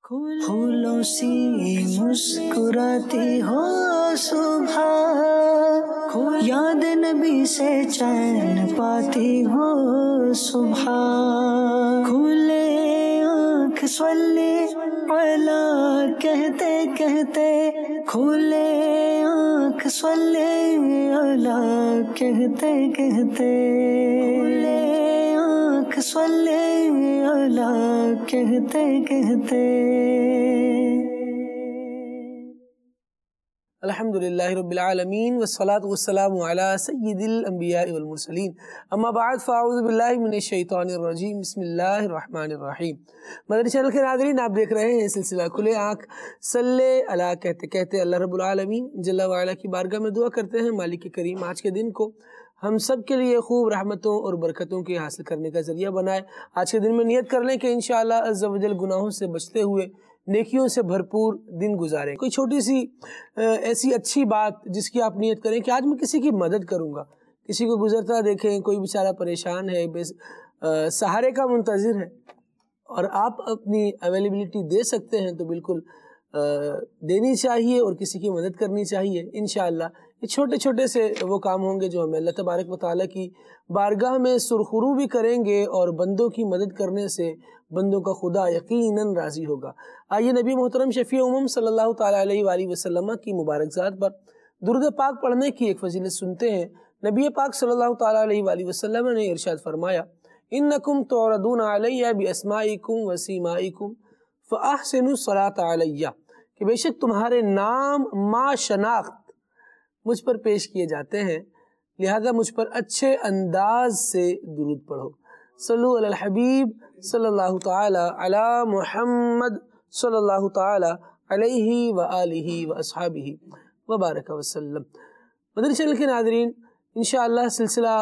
پھولوں سی مسکراتی ہو صبح، یاد نبی سے چین پاتی ہو صبح، کھلے آنکھ صلی علی کہتے کہتے، کھلے آنکھ صلی علی کہتے کہتے، کھلے آنکھ صلی علی کہتے کہتے۔ الحمدللہ رب العالمین والصلاة والسلام علی سید الانبیاء والمرسلین، اما بعد فاعوذ باللہ من الشیطان الرجیم، بسم اللہ الرحمن الرحیم۔ مدنی چینل کے ناظرین، آپ دیکھ رہے ہیں سلسلہ کھلے آنکھ صلی علی کہتے کہتے۔ اللہ رب العالمین جل وعلا کی بارگاہ میں دعا کرتے ہیں مالک کریم آج کے دن کو ہم سب کے لیے خوب رحمتوں اور برکتوں کے حاصل کرنے کا ذریعہ بنائے۔ آج کے دن میں نیت کر لیں کہ انشاءاللہ عز و جل گناہوں سے بچتے ہوئے نیکیوں سے بھرپور دن گزاریں۔ کوئی چھوٹی سی ایسی اچھی بات جس کی آپ نیت کریں کہ آج میں کسی کی مدد کروں گا، کسی کو گزرتا دیکھیں، کوئی بیچارہ پریشان ہے، سہارے کا منتظر ہے اور آپ اپنی اویلیبلٹی دے سکتے ہیں تو بالکل دینی چاہیے اور کسی کی مدد کرنی چاہیے۔ انشاءاللہ یہ چھوٹے چھوٹے سے وہ کام ہوں گے جو ہمیں اللہ تبارک و تعالیٰ کی بارگاہ میں سرخرو بھی کریں گے اور بندوں کی مدد کرنے سے بندوں کا خدا یقیناً راضی ہوگا۔ آئیے نبی محترم شفیع امم صلی اللہ تعالیٰ علیہ وآلہ وسلم کی مبارک ذات پر درود پاک پڑھنے کی ایک فضیلت سنتے ہیں۔ نبی پاک صلی اللہ تعالیٰ علیہ وآلہ وسلم نے ارشاد فرمایا، انکم تعرضون علی باسمائکم وسیمائکم فاحسنوا الصلاۃ علی، کہ بے شک تمہارے نام ما شناخت مجھ پر پیش کیے جاتے ہیں، لہذا مجھ پر اچھے انداز سے درود پڑھو۔ صلو علی الحبیب صلی اللہ تعالی علی محمد صلی اللہ تعالی علیہ وآلہ واصحابہ وبارک وسلم۔ مدنی چینل کے ناظرین، انشاءاللہ سلسلہ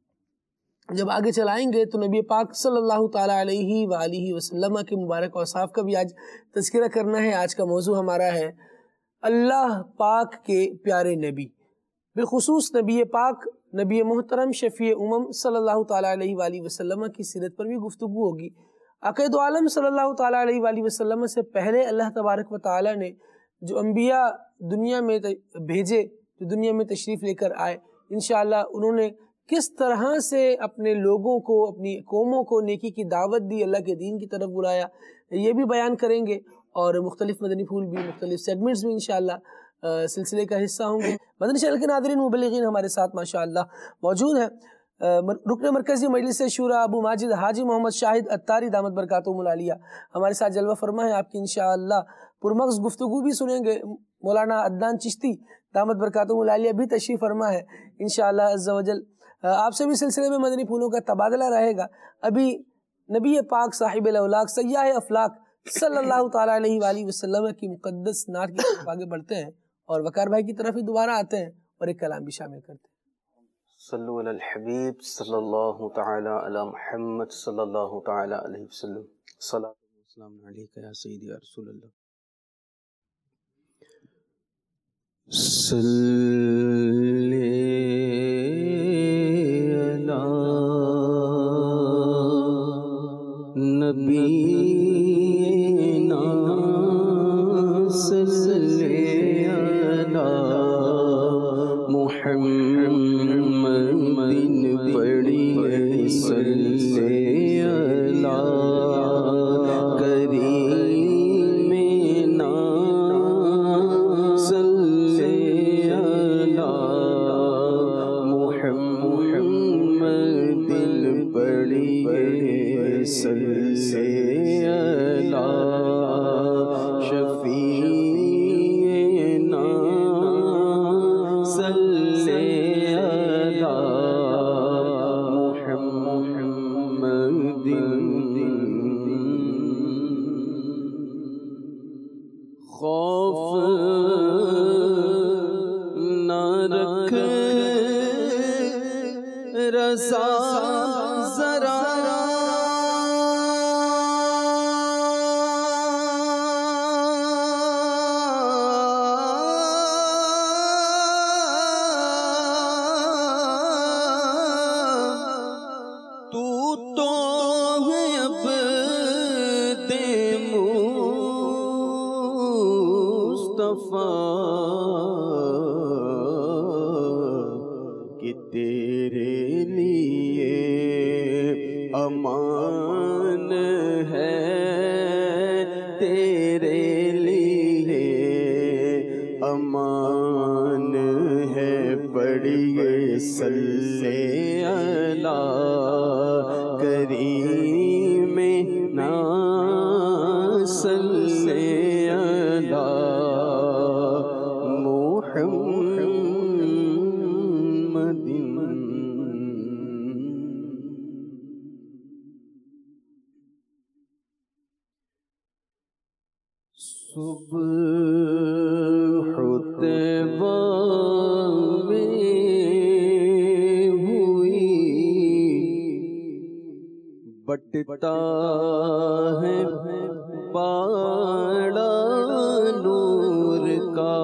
جب آگے چلائیں گے تو نبی پاک صلی اللہ تعالیٰ علیہ وآلہ وسلم کے مبارک اوصاف کا بھی آج تذکرہ کرنا ہے۔ آج کا موضوع ہمارا ہے اللہ پاک کے پیارے نبی، بالخصوص نبی پاک نبی محترم شفیع امم صلی اللہ تعالیٰ علیہ وآلہ وسلم کی سیرت پر بھی گفتگو ہوگی۔ عقائد دو عالم صلی اللہ تعالیٰ علیہ وآلہ وسلم سے پہلے اللہ تبارک و تعالیٰ نے جو انبیاء دنیا میں بھیجے، جو دنیا میں تشریف لے کر آئے، انشاءاللہ انہوں نے کس طرح سے اپنے لوگوں کو، اپنی قوموں کو نیکی کی دعوت دی، اللہ کے دین کی طرف بلایا، یہ بھی بیان کریں گے اور مختلف مدنی پھول بھی، مختلف سیگمنٹس بھی انشاءاللہ سلسلے کا حصہ ہوں گے۔ مدنی چینل کے ناظرین، مبلغین ہمارے ساتھ ماشاءاللہ موجود ہیں۔ رکن مرکزی مجلس شورا ابو ماجد حاجی محمد شاہد اتاری دامت برکاتہم العالیہ ہمارے ساتھ جلوہ فرما ہے۔ آپ کی انشاءاللہ پرمغز گفتگو بھی سنیں گے۔ مولانا عدنان چشتی دامت برکاتہم العالیہ بھی تشریف فرما ہے انشاءاللہ عز و جل۔ آپ سے بھی سلسلے میں مدنی پھولوں کا تبادلہ رہے گا۔ ابھی نبی پاک صاحب الاولاق سیاح افلاق صلی اللہ تعالیٰ علیہ وآلہ وسلم کی مقدس نعت کی طرف آگے بڑھتے ہیں اور وقار بھائی کی طرف ہی دوبارہ آتے ہیں اور ایک کلام بھی شامل کرتے ہیں۔ صلو علی الحبیب صلی اللہ تعالیٰ علی محمد صلی اللہ تعالیٰ علیہ وسلم۔ صلاۃ و سلام علیکہ یا سیدی یا رسول اللہ۔ صلی نبینا صلی علی محمد پڑھیے صلی علی کریمنا صلی علی محمد پڑھیے صلی علی شفیعنا صلی علی محمد۔ خوف نہ رکھ رضا ذرا، تو ہے اب دے مصطفیٰ کہ تیرے لیے امان ہے، تیرے لیے امان ہے، پڑھیے صلی علی کریم نا صلی علی محمد۔ صبح طیبہ میں ہوئی بٹتا ہے باڑا نور کا،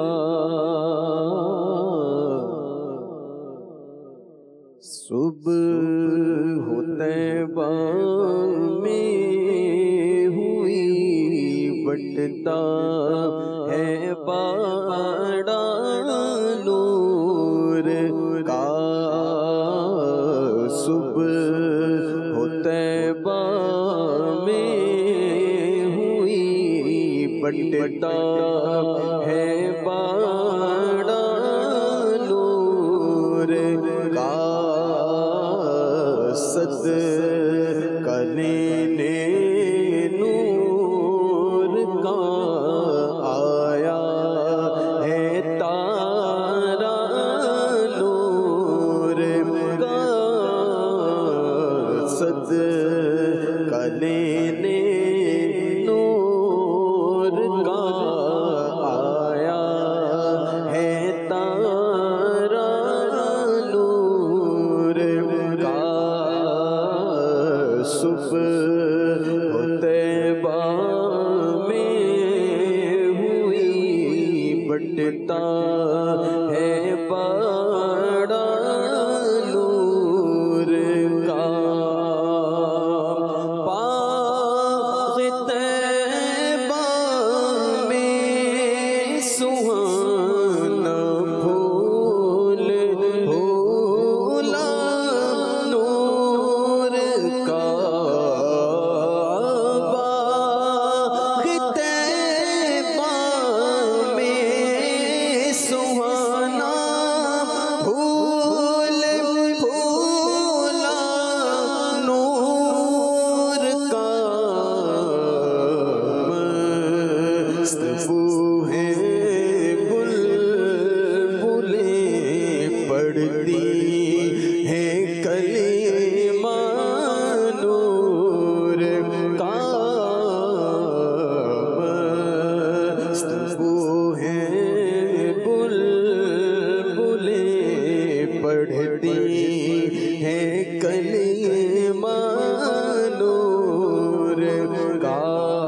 صبح طیبہ میں ہوئی بٹتا ہے باڑا نور کا، صبح طیبہ میں ہوئی بٹتا ہے باڑا نور کا، صدقہ لینے نور کا آیا ہے تارا نور کا، صدقہ لینے نور کا آیا ہے تارا نور کا، صبح طیبہ میں ہوئی بٹتا ہے باڑا نور کا، باغ طیبہ میں سہانا پھول پھولا نور کا، باغ طیبہ میں سہانا پھول پھولا نور کا، مست بوئے بلبلیں پڑھتی ہیں کلمہ نور کا، مست بوئے بلبلیں پڑھتی ہیں کلمہ نور کا،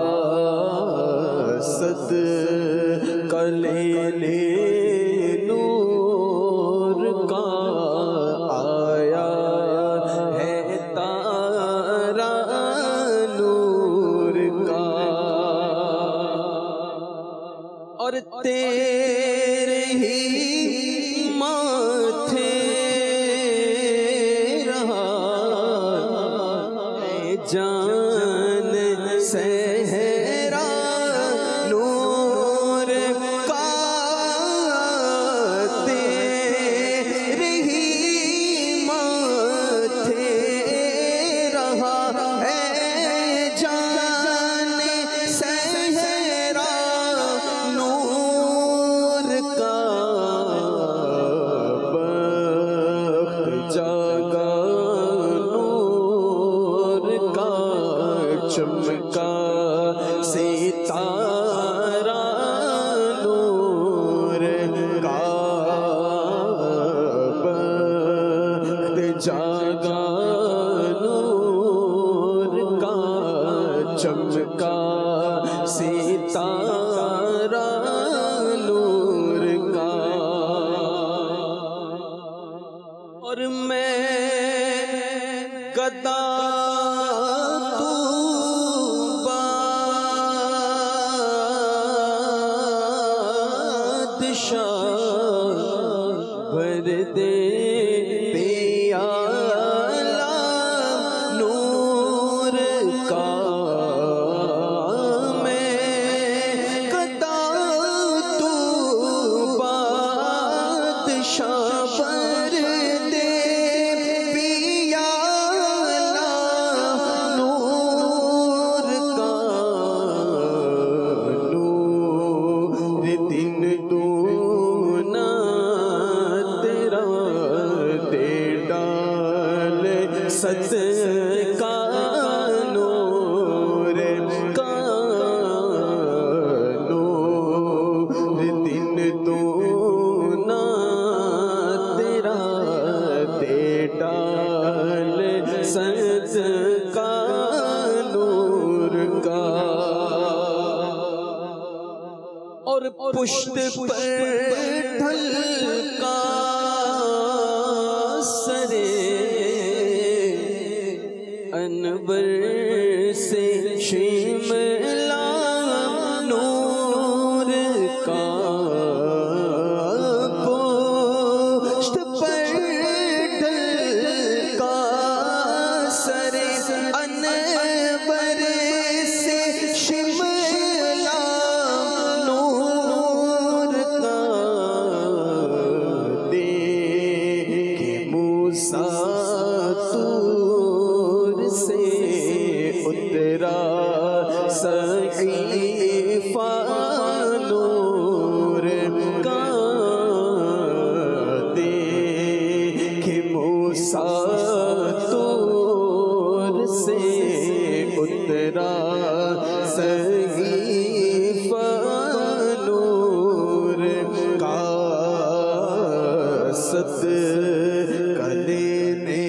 صدقہ لینے نور کا آیا ہے تارا نور کا، اور تیرے ہی ماتھے رہا اے جان صحرا نور کا، تیرے ہی ماتھے رہا اے جان صحرا نور کا، بخت جاگا نور کا، چمکا ستارہ نور کا، بخت جاگا نور کا، چمکا ستارہ نور کا، اور میں گدا بادشاہ بھر دے پیالہ نور کا میں قطع تو بادشاہ بھر دے پیالہ نور کا نور دن دونا تیرا دے ڈال صدقہ نور کا نور دن دونا تیرا دے ڈال صدقہ نور کا اور پشت پر ڈھلکا سرے انور سے شملہ نور کا پشت پر ڈھلکا سرے انور سے شملہ نور کا دیکھے موسیٰ طور سے اترا صحیفہ نور کا دیکھے موسیٰ طور سے اترا صحیفہ نور کا صدقہ لینے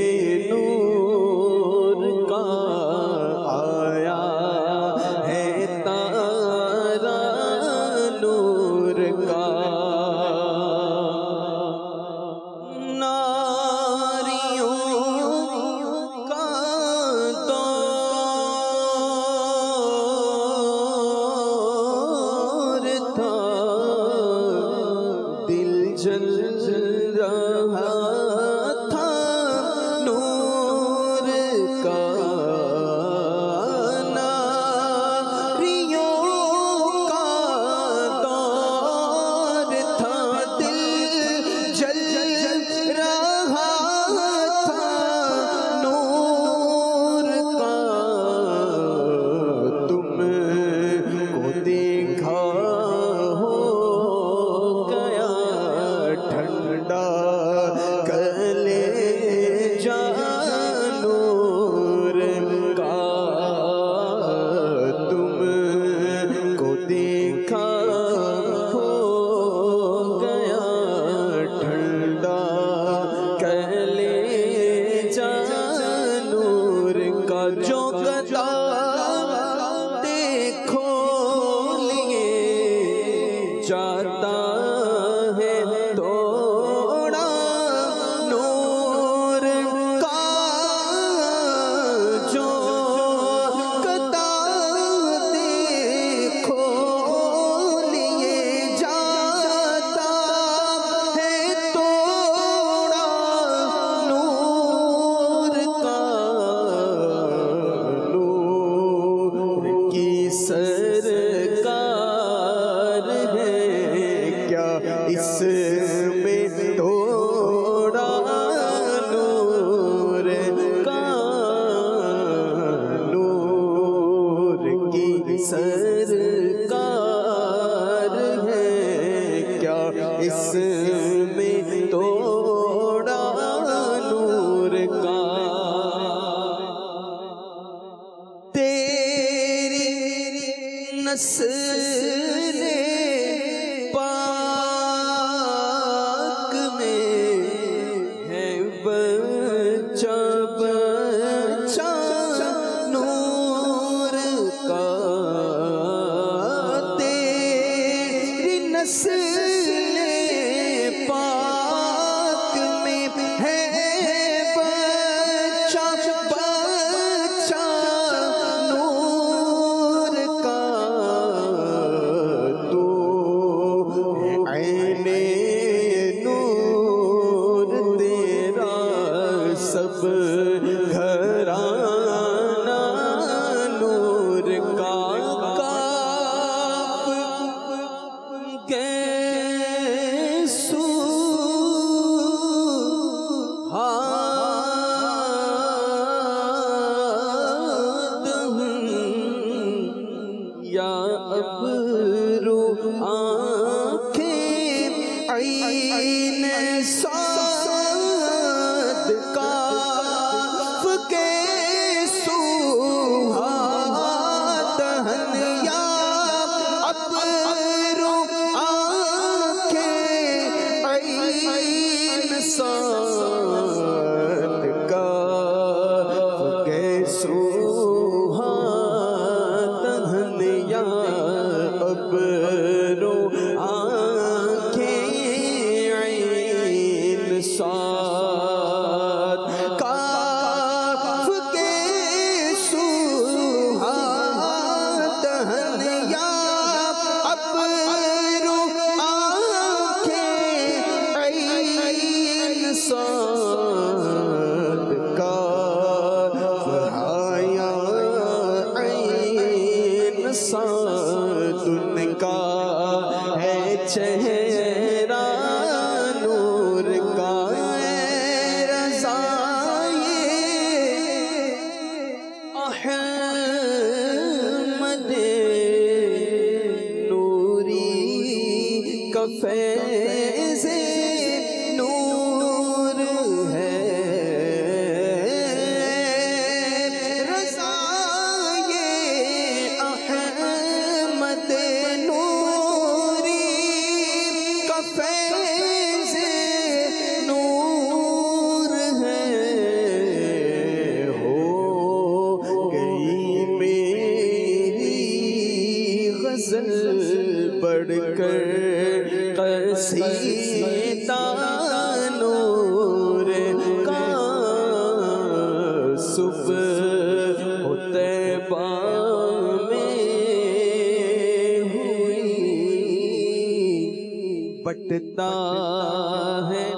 نور کا آیا ہے تارا نور کا ناریوں کا دور تھا دل جل رہا تھا نور کا ناریوں کا دور تھا دل جل رہا تھا نور کا تم کو دیکھا ہو گیا ٹھنڈا کلیجہ نور کا تم کو دیکھا ہو گیا ٹھنڈا کلیجہ نور کا جو گدا دیکھو لیے جاتا ہے توڑا نور کا جو گدا دیکھو لیے جاتا ہے توڑا نور کا نور کی سرکار ہے کیا اس میں توڑا نور کا نور کی سرکار ہے کیا اس میں توڑا نور کا تیری نسل پاک میں ہے بچہ بچہ نور کا تیری نسل پاک میں ہے بچہ بچہ نور کا تو ابرو آنکھیں عین صاد کاف کے سوہا دہن یا ابرو آنکھیں عین صاد کاف کے سوہا دہن یا ابرو آنکھیں عین صاد کاف کے سوہا دہن یا ابرو آنکھیں عین صاد کاف حیا عین صاد ان کا ہے چہرہ نور کا اے رضائے احمد نوری کا فیض نور ہے رضائے احمد نوری کا فیض نور ہے ہو گئی میری غزل پڑھ کر قصیدہ نور کا صبح طیبہ میں ہوئی بٹتا ہے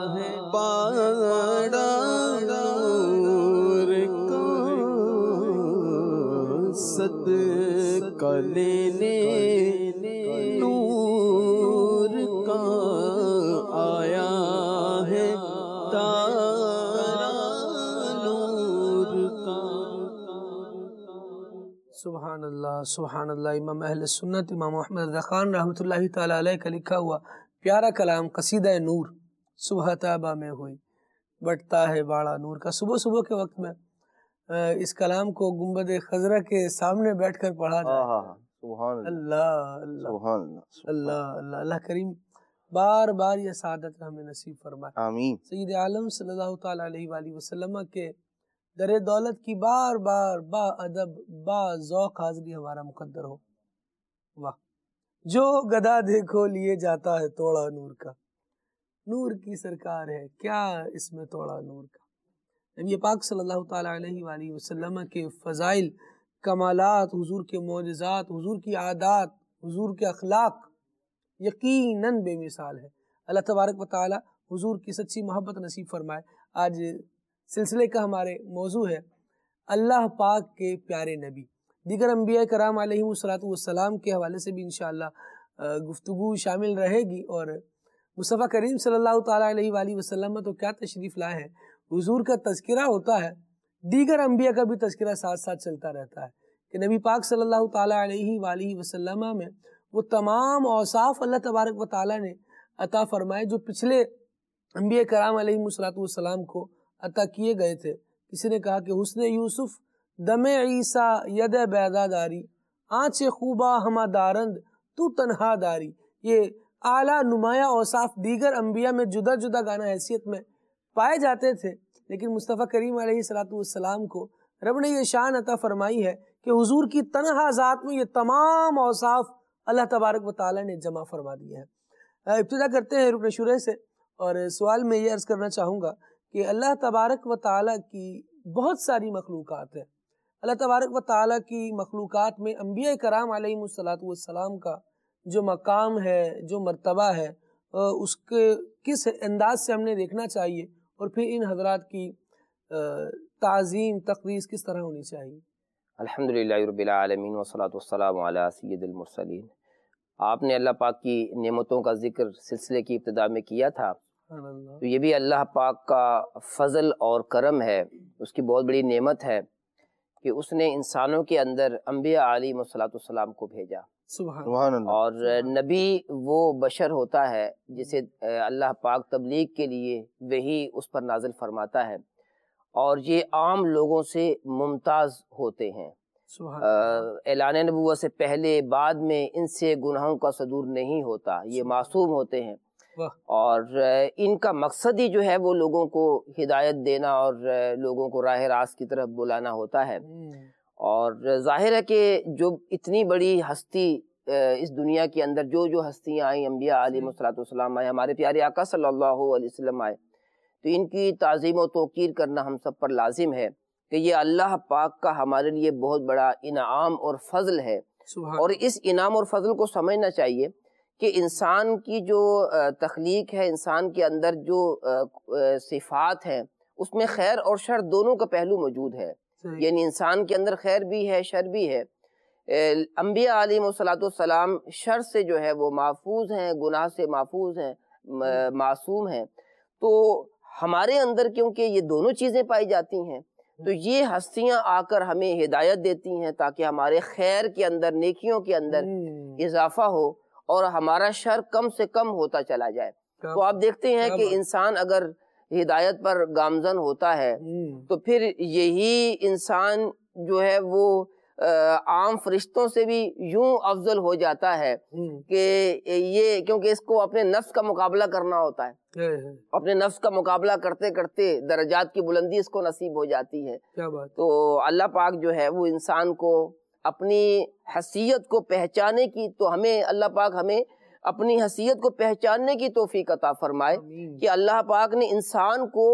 باڑا نور کا صدقہ لینے نور کا آیا ہے تارا نور کا۔ سبحان اللہ سبحان اللہ۔ امام اہل سنت امام احمد رضا خان رحمۃ اللہ تعالیٰ علیہ کا لکھا ہوا پیارا کلام قصیدہ نور صبح طیبہ میں ہوئی بٹتا ہے باڑا نور کا۔ صبح صبح کے وقت میں اس کلام کو گنبد خضرا کے سامنے بیٹھ کر پڑھا جائے، سبحان اللہ اللہ سبحان اللہ اللہ اللہ کریم بار بار یہ سعادت ہمیں نصیب فرمائے۔ آمین۔ سید عالم صلی اللہ تعالیٰ علیہ وآلہ وسلم کے در دولت کی بار بار با ادب با ذوق حاضری ہمارا مقدر ہو۔ واہ، جو گدا دیکھو لیے جاتا ہے توڑا نور کا، نور کی سرکار ہے کیا اس میں توڑا نور کا۔ نبی پاک صلی اللہ تعالیٰ علیہ وآلہ وسلم کے فضائل، کمالات، حضور کے معجزات، حضور کی عادات، حضور کے اخلاق یقیناً بے مثال ہے۔ اللہ تبارک و تعالیٰ حضور کی سچی محبت نصیب فرمائے۔ آج سلسلے کا ہمارے موضوع ہے اللہ پاک کے پیارے نبی۔ دیگر انبیاء کرام علیہ السلام کے حوالے سے بھی انشاءاللہ گفتگو شامل رہے گی، اور مصطفیٰ کریم صلی اللہ تعالیٰ علیہ وآلہ وسلم تو کیا تشریف لائے ہیں، حضور کا تذکرہ ہوتا ہے، دیگر انبیاء کا بھی تذکرہ ساتھ ساتھ چلتا رہتا ہے کہ نبی پاک صلی اللہ تعالیٰ علیہ وآلہ وسلم میں وہ تمام اوصاف اللہ تبارک و تعالیٰ نے عطا فرمائے جو پچھلے انبیاء کرام علیہ السلام کو عطا کیے گئے تھے۔ کسی نے کہا کہ حسن یوسف دم عیسیٰ ید بیضا داری، آنچ خوبا ہما دارند تو تنہا داری۔ یہ اعلیٰ نمایاں اوصاف دیگر انبیاء میں جدا جدا گانا حیثیت میں پائے جاتے تھے، لیکن مصطفیٰ کریم علیہ السلام کو رب نے یہ شان عطا فرمائی ہے کہ حضور کی تنہا ذات میں یہ تمام اوصاف اللہ تبارک و تعالیٰ نے جمع فرما دیے ہیں۔ ابتدا کرتے ہیں رکن شروع سے، اور سوال میں یہ عرض کرنا چاہوں گا کہ اللہ تبارک و تعالیٰ کی بہت ساری مخلوقات ہیں۔ اللہ تبارک و تعالیٰ کی مخلوقات میں انبیاء کرام علیہ السلام کا جو مقام ہے، جو مرتبہ ہے، اس کے کس انداز سے ہم نے دیکھنا چاہیے، اور پھر ان حضرات کی تعظیم تقدیس کس طرح ہونی چاہیے۔ الحمدللہ رب العالمین والصلاة والسلام علی سید المرسلین۔ آپ نے اللہ پاک کی نعمتوں کا ذکر سلسلے کی ابتدا میں کیا تھا، تو یہ بھی اللہ پاک کا فضل اور کرم ہے، اس کی بہت بڑی نعمت ہے کہ اس نے انسانوں کے اندر انبیاء علیہ السلام کو بھیجا۔ سبحان اللہ۔ اور نبی وہ بشر ہوتا ہے جسے اللہ پاک تبلیغ کے لیے وہی اس پر نازل فرماتا ہے، اور یہ عام لوگوں سے ممتاز ہوتے ہیں۔ اعلان نبوت سے پہلے بعد میں ان سے گناہوں کا صدور نہیں ہوتا، یہ معصوم ہوتے ہیں، اور ان کا مقصد ہی جو ہے وہ لوگوں کو ہدایت دینا اور لوگوں کو راہ راست کی طرف بلانا ہوتا ہے۔ اور ظاہر ہے کہ جو اتنی بڑی ہستی اس دنیا کے اندر جو ہستیاں آئیں، انبیاء علیہ السلام آئے، ہمارے پیارے آقا صلی اللہ علیہ وسلم آئے، تو ان کی تعظیم و توقیر کرنا ہم سب پر لازم ہے کہ یہ اللہ پاک کا ہمارے لیے بہت بڑا انعام اور فضل ہے۔ اور اس انعام اور فضل کو سمجھنا چاہیے کہ انسان کی جو تخلیق ہے، انسان کے اندر جو صفات ہیں، اس میں خیر اور شر دونوں کا پہلو موجود ہے، یعنی انسان کے اندر خیر بھی ہے، شر بھی ہے۔ انبیاء علیہ السلام شر سے جو ہے وہ محفوظ ہیں، گناہ سے محفوظ ہیں، معصوم ہیں۔ تو ہمارے اندر کیونکہ یہ دونوں چیزیں پائی جاتی ہیں، تو یہ ہستیاں آ کر ہمیں ہدایت دیتی ہیں تاکہ ہمارے خیر کے اندر، نیکیوں کے اندر اضافہ ہو اور ہمارا شر کم سے کم ہوتا چلا جائے۔ تو آپ دیکھتے ہیں کہ انسان اگر ہدایت پر گامزن ہوتا ہے تو پھر یہی انسان جو ہے وہ عام فرشتوں سے بھی یوں افضل ہو جاتا ہے کہ یہ کیونکہ اس کو اپنے نفس کا مقابلہ کرنا ہوتا ہے، اپنے نفس کا مقابلہ کرتے کرتے درجات کی بلندی اس کو نصیب ہو جاتی ہے۔ تو اللہ پاک جو ہے وہ انسان کو اپنی حیثیت کو پہچانے کی، تو ہمیں اللہ پاک ہمیں اپنی حیثیت کو پہچاننے کی توفیق عطا فرمائے کہ اللہ پاک نے انسان کو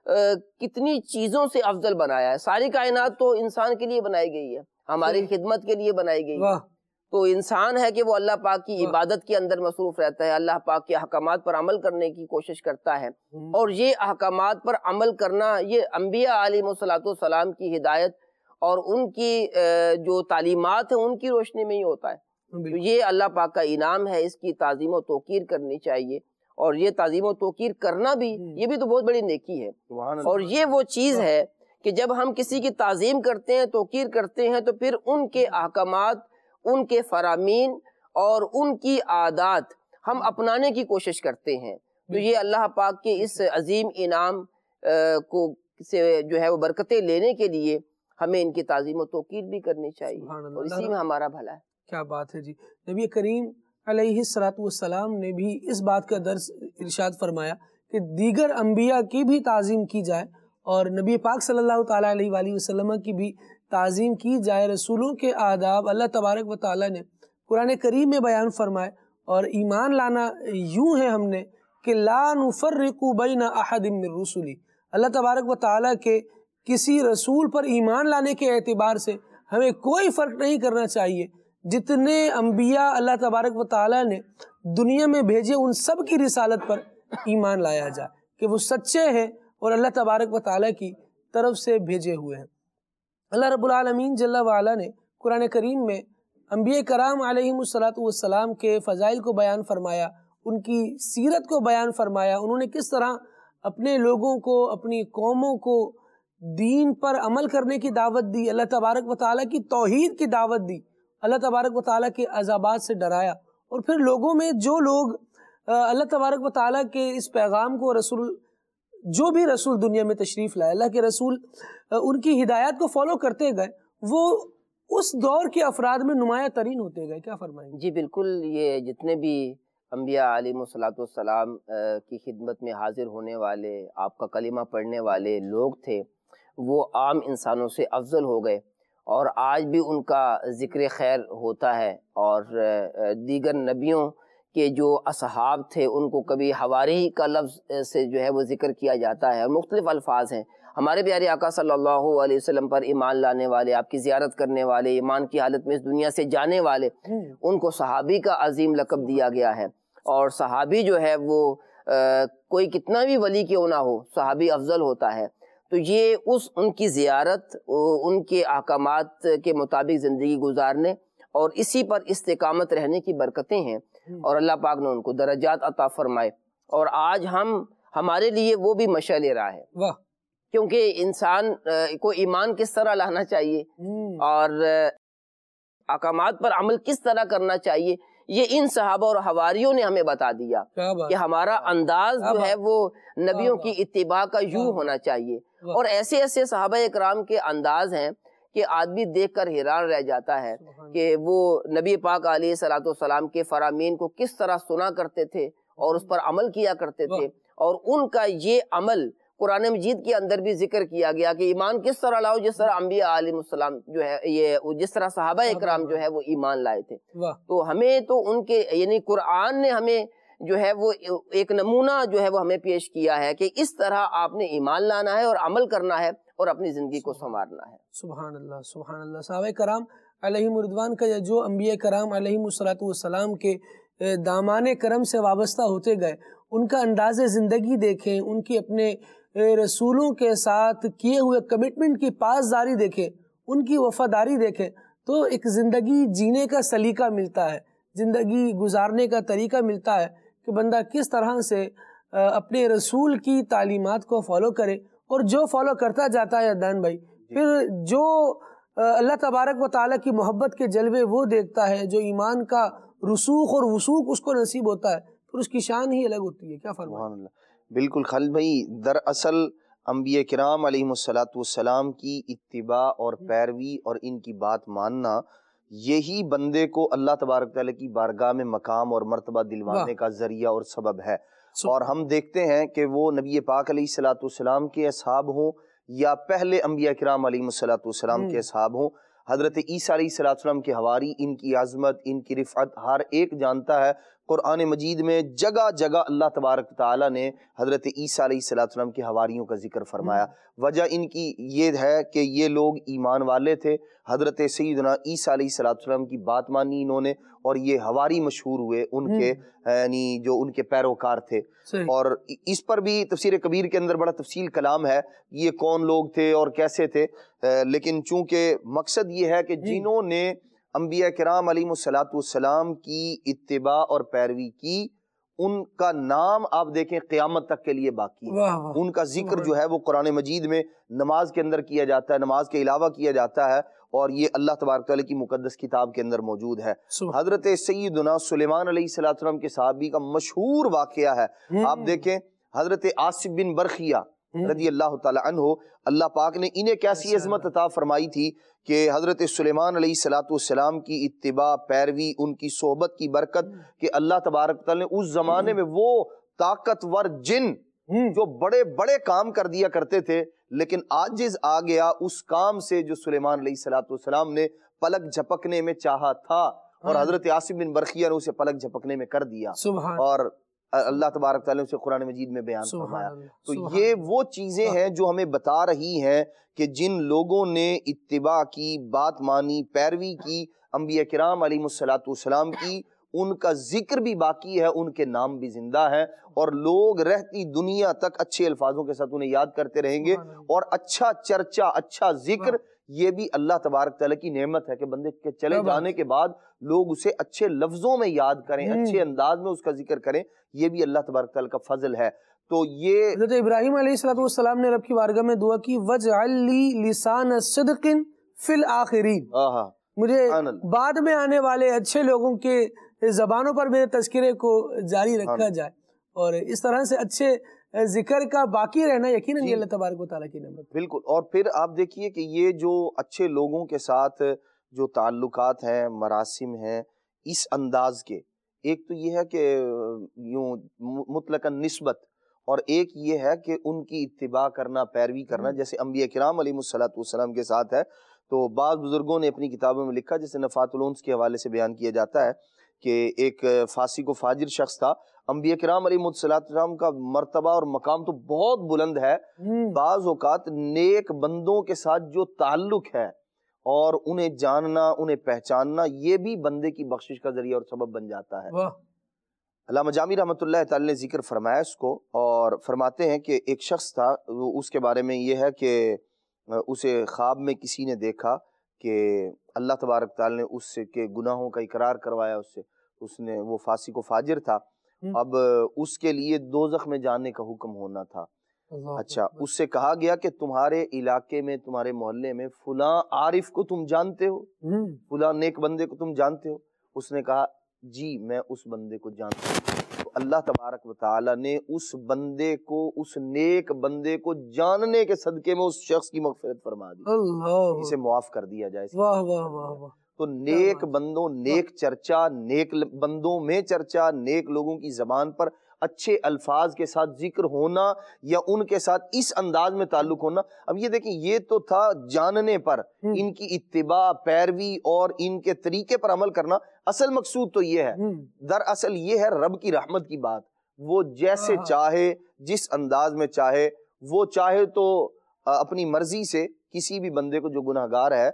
کتنی چیزوں سے افضل بنایا ہے۔ ساری کائنات تو انسان کے لیے بنائی گئی ہے، ہماری خدمت کے لیے بنائی گئی ہے۔ تو انسان ہے کہ وہ اللہ پاک کی عبادت کے اندر مصروف رہتا ہے، اللہ پاک کے احکامات پر عمل کرنے کی کوشش کرتا ہے، اور یہ احکامات پر عمل کرنا یہ انبیاء علیہ السلام کی ہدایت اور ان کی جو تعلیمات ہیں ان کی روشنی میں ہی ہوتا ہے۔ تو یہ اللہ پاک کا انعام ہے، اس کی تعظیم و توقیر کرنی چاہیے، اور یہ تعظیم و توقیر کرنا بھی یہ بھی تو بہت بڑی نیکی ہے۔ اور یہ وہ چیز ہے کہ جب ہم کسی کی تعظیم کرتے ہیں، توقیر کرتے ہیں، تو پھر ان کے احکامات، ان کے فرامین اور ان کی عادات ہم اپنانے کی کوشش کرتے ہیں۔ تو یہ اللہ پاک کے اس عظیم انعام کو سے جو ہے وہ برکتیں لینے کے لیے ہمیں ان کی تعظیم و توقیر بھی کرنی چاہیے، اور اسی میں ہمارا بھلا ہے۔ کیا بات ہے جی! نبی کریم علیہ السلام نے بھی اس بات کا درس ارشاد فرمایا کہ دیگر انبیاء کی بھی تعظیم کی جائے اور نبی پاک صلی اللہ تعالیٰ علیہ وآلہ وسلم کی بھی تعظیم کی جائے۔ رسولوں کے آداب اللہ تبارک و تعالیٰ نے قرآن کریم میں بیان فرمائے، اور ایمان لانا یوں ہے ہم نے کہ لا نفرق بین احد من رسلی، اللہ تبارک و تعالیٰ کے کسی رسول پر ایمان لانے کے اعتبار سے ہمیں کوئی فرق نہیں کرنا چاہیے۔ جتنے انبیاء اللہ تبارک و تعالیٰ نے دنیا میں بھیجے ان سب کی رسالت پر ایمان لایا جائے کہ وہ سچے ہیں اور اللہ تبارک و تعالیٰ کی طرف سے بھیجے ہوئے ہیں۔ اللہ رب العالمین جل وعلا نے قرآن کریم میں انبیاء کرام علیہ السلام کے فضائل کو بیان فرمایا، ان کی سیرت کو بیان فرمایا، انہوں نے کس طرح اپنے لوگوں کو، اپنی قوموں کو دین پر عمل کرنے کی دعوت دی، اللہ تبارک و تعالیٰ کی توحید کی دعوت دی، اللہ تبارک و تعالیٰ کے عذابات سے ڈرایا، اور پھر لوگوں میں جو لوگ اللہ تبارک و تعالیٰ کے اس پیغام کو جو بھی رسول دنیا میں تشریف لائے، اللہ کے رسول ان کی ہدایات کو فالو کرتے گئے، وہ اس دور کے افراد میں نمایاں ترین ہوتے گئے۔ کیا فرمائیں گے؟ جی بالکل، یہ جتنے بھی انبیاء علیہ السلام کی خدمت میں حاضر ہونے والے، آپ کا کلمہ پڑھنے والے لوگ تھے، وہ عام انسانوں سے افضل ہو گئے، اور آج بھی ان کا ذکر خیر ہوتا ہے، اور دیگر نبیوں کے جو اصحاب تھے ان کو کبھی حواری کا لفظ سے جو ہے وہ ذکر کیا جاتا ہے، اور مختلف الفاظ ہیں۔ ہمارے پیارے آقا صلی اللہ علیہ وسلم پر ایمان لانے والے، آپ کی زیارت کرنے والے، ایمان کی حالت میں اس دنیا سے جانے والے، ان کو صحابی کا عظیم لقب دیا گیا ہے، اور صحابی جو ہے وہ کوئی کتنا بھی ولی کیوں نہ ہو، صحابی افضل ہوتا ہے۔ تو یہ ان کی زیارت، ان کے احکامات کے مطابق زندگی گزارنے اور اسی پر استقامت رہنے کی برکتیں ہیں، اور اللہ پاک نے ان کو درجات عطا فرمائے، اور آج ہمارے لیے وہ بھی مشعل راہ ہے۔ واہ! کیونکہ انسان کو ایمان کس طرح لانا چاہیے، اور احکامات پر عمل کس طرح کرنا چاہیے، یہ ان صحابہ اور حواریوں نے ہمیں بتا دیا کہ ہمارا انداز جو ہے وہ نبیوں کی اتباع کا یوں ہونا چاہیے. اور ایسے ایسے صحابہ اکرام کے انداز ہیں کہ آدمی دیکھ کر حیران رہ جاتا ہے کہ وہ نبی پاک علیہ الصلوۃ والسلام کے فرامین کو کس طرح سنا کرتے تھے اور اس پر عمل کیا کرتے تھے. اور ان کا یہ عمل قرآن مجید کے اندر بھی ذکر کیا گیا کہ ایمان کس طرح لاؤ جس طرح انبیاء علیہ السلام جو ہے یہ جس طرح صحابہ اکرام جو ہے وہ ایمان لائے تھے. تو ہمیں تو ان کے یعنی قرآن نے ہمیں جو ہے وہ ایک نمونہ جو ہے وہ ہمیں پیش کیا ہے کہ اس طرح آپ نے ایمان لانا ہے اور عمل کرنا ہے اور اپنی زندگی کو سنوارنا ہے. سبحان اللہ سبحان اللہ. صحابہ کرام علیہم رضوان کا جو انبیاء کرام علیہم الصلوۃ والسلام کے دامان کرم سے وابستہ ہوتے گئے، ان کا انداز زندگی دیکھیں، ان کی اپنے رسولوں کے ساتھ کیے ہوئے کمٹمنٹ کی پاسداری دیکھیں، ان کی وفاداری دیکھیں، تو ایک زندگی جینے کا سلیقہ ملتا ہے، زندگی گزارنے کا طریقہ ملتا ہے کہ بندہ کس طرح سے اپنے رسول کی تعلیمات کو فالو کرے. اور جو فالو کرتا جاتا ہے عدنان بھائی، پھر جو اللہ تبارک و تعالیٰ کی محبت کے جلوے وہ دیکھتا ہے، جو ایمان کا رسوخ اور وثوق اس کو نصیب ہوتا ہے، پھر اس کی شان ہی الگ ہوتی ہے. کیا فرمائیں؟ بالکل خالد بھائی، دراصل انبیاء کرام علیہم الصلاۃ والسلام کی اتباع اور پیروی اور ان کی بات ماننا، یہی بندے کو اللہ تبارک تعالیٰ کی بارگاہ میں مقام اور مرتبہ دلوانے کا ذریعہ اور سبب ہے. اور ہم دیکھتے ہیں کہ وہ نبی پاک علیہ الصلاۃ والسلام کے اصحاب ہوں یا پہلے انبیاء کرام علیہ الصلاۃ والسلام کے اصحاب ہوں، حضرت عیسیٰ علیہ الصلاۃ والسلام کے حواری، ان کی عظمت، ان کی رفعت ہر ایک جانتا ہے. قرآن مجید میں جگہ جگہ اللہ تبارک تعالیٰ نے حضرت عیسیٰ علیہ الصلاۃ والسلام کے حواریوں کا ذکر فرمایا. وجہ ان کی یہ ہے کہ یہ لوگ ایمان والے تھے، حضرت سیدنا عیسیٰ علیہ الصلاۃ والسلام کی بات مانی انہوں نے، اور یہ حواری مشہور ہوئے ان کے یعنی جو ان کے پیروکار تھے. اور اس پر بھی تفسیر کبیر کے اندر بڑا تفصیل کلام ہے یہ کون لوگ تھے اور کیسے تھے، لیکن چونکہ مقصد یہ ہے کہ جنہوں نے انبیاء کرام علیہ الصلاۃ والسلام کی اتباع اور پیروی کی، ان کا نام آپ دیکھیں قیامت تک کے لیے باقی ہے. ان کا ذکر جو ہے وہ قرآن مجید میں نماز کے اندر کیا جاتا ہے، نماز کے علاوہ کیا جاتا ہے، اور یہ اللہ تبارک تعالیٰ کی مقدس کتاب کے اندر موجود ہے. حضرت سیدنا سلیمان علیہ الصلاۃ والسلام کے صحابی کا مشہور واقعہ ہے. آپ دیکھیں حضرت عاصم بن برخیہ رضی اللہ تعالیٰ عنہ، اللہ پاک نے انہیں کیسی عظمت عطا فرمائی تھی کہ حضرت سلیمان علیہ الصلاۃ والسلام کی اتباع پیروی، ان کی صحبت کی برکت، کہ اللہ تبارک تعالیٰ نے اس زمانے میں وہ طاقتور جن جو بڑے بڑے کام کر دیا کرتے تھے لیکن عاجز آ گیا اس کام سے جو سلیمان علیہ الصلاۃ والسلام نے پلک جھپکنے میں چاہا تھا، اور حضرت عاصم بن برخیہ نے اسے پلک جھپکنے میں کر دیا، اور اللہ تبارک تعالیٰ نے اسے قرآن مجید میں بیان فرمایا. تو یہ وہ چیزیں ہیں جو ہمیں بتا رہی ہیں کہ جن لوگوں نے اتباع کی، بات مانی، پیروی کی انبیاء کرام علیہ الصلاۃ والسلام کی، ان کا ذکر بھی باقی ہے، ان کے نام بھی زندہ ہیں، اور لوگ رہتی دنیا تک اچھے الفاظوں کے ساتھ انہیں یاد کرتے رہیں گے. اور اچھا چرچا، اچھا ذکر، یہ بھی اللہ تبارک تعالیٰ کی نعمت ہے کہ بندے کے چلے جانے کے بعد لوگ اسے اچھے لفظوں میں یاد کریں، اچھے انداز میں اس کا ذکر کریں، یہ بھی اللہ تبارک تعالیٰ کا فضل ہے. تو یہ حضرت ابراہیم علیہ الصلوۃ والسلام نے رب کی بارگاہ میں دعا کی، وَاجْعَلْ لِي لِسَانَ صِدْقٍ فِي الْآخِرِينَ، مجھے بعد میں آنے والے اچھے لوگوں کے زبانوں پر میرے تذکرے کو جاری رکھا جائے. اور اس طرح سے اچھے ذکر کا باقی رہنا یقیناً اللہ تبارک و تعالیٰ کی نعمت. بالکل. اور پھر آپ دیکھیے کہ یہ جو اچھے لوگوں کے ساتھ جو تعلقات ہیں، مراسم ہیں اس انداز کے، ایک تو یہ ہے کہ یوں مطلقاً نسبت، اور ایک یہ ہے کہ ان کی اتباع کرنا، پیروی کرنا، جیسے انبیاء کرام علیہ الصلاۃ والسلام کے ساتھ ہے. تو بعض بزرگوں نے اپنی کتابوں میں لکھا، جیسے نفات الانس کے حوالے سے بیان کیا جاتا ہے کہ ایک فاسق و فاجر شخص تھا. انبیاء کرام علیہ السلام کا مرتبہ اور مقام تو بہت بلند ہے، بعض اوقات نیک بندوں کے ساتھ جو تعلق ہے اور انہیں جاننا، انہیں پہچاننا، یہ بھی بندے کی بخشش کا ذریعہ اور سبب بن جاتا ہے. علامہ جامی رحمۃ اللہ تعالی نے ذکر فرمایا اس کو، اور فرماتے ہیں کہ ایک شخص تھا، اس کے بارے میں یہ ہے کہ اسے خواب میں کسی نے دیکھا کہ اللہ تبارک تعالی نے اس سے کے گناہوں کا اقرار کروایا اس نے وہ فاسق و فاجر تھا. اب اس کے لیے دوزخ میں جانے کا حکم ہونا تھا. اچھا، اس سے کہا گیا کہ تمہارے علاقے میں، تمہارے محلے میں فلاں عارف کو تم جانتے ہو، فلاں نیک بندے کو تم جانتے ہو؟ اس نے کہا جی میں اس بندے کو جانتا ہوں۔ تو اللہ تبارک و تعالیٰ نے اس بندے کو، اس نیک بندے کو جاننے کے صدقے میں اس شخص کی مغفرت فرما دی، اسے معاف کر دیا جائے۔ واہ واہ واہ واہ۔ تو نیک بندوں، نیک چرچا، نیک بندوں میں چرچا، نیک لوگوں کی زبان پر اچھے الفاظ کے ساتھ ذکر ہونا یا ان کے ساتھ اس انداز میں تعلق ہونا۔ اب یہ دیکھیں، یہ تو تھا جاننے پر، ان کی اتباع، پیروی اور ان کے طریقے پر عمل کرنا۔ اصل مقصود تو یہ ہے، دراصل یہ ہے رب کی رحمت کی بات۔ وہ جیسے چاہے، جس انداز میں چاہے، وہ چاہے تو اپنی مرضی سے کسی بھی بندے کو جو گناہ گار ہے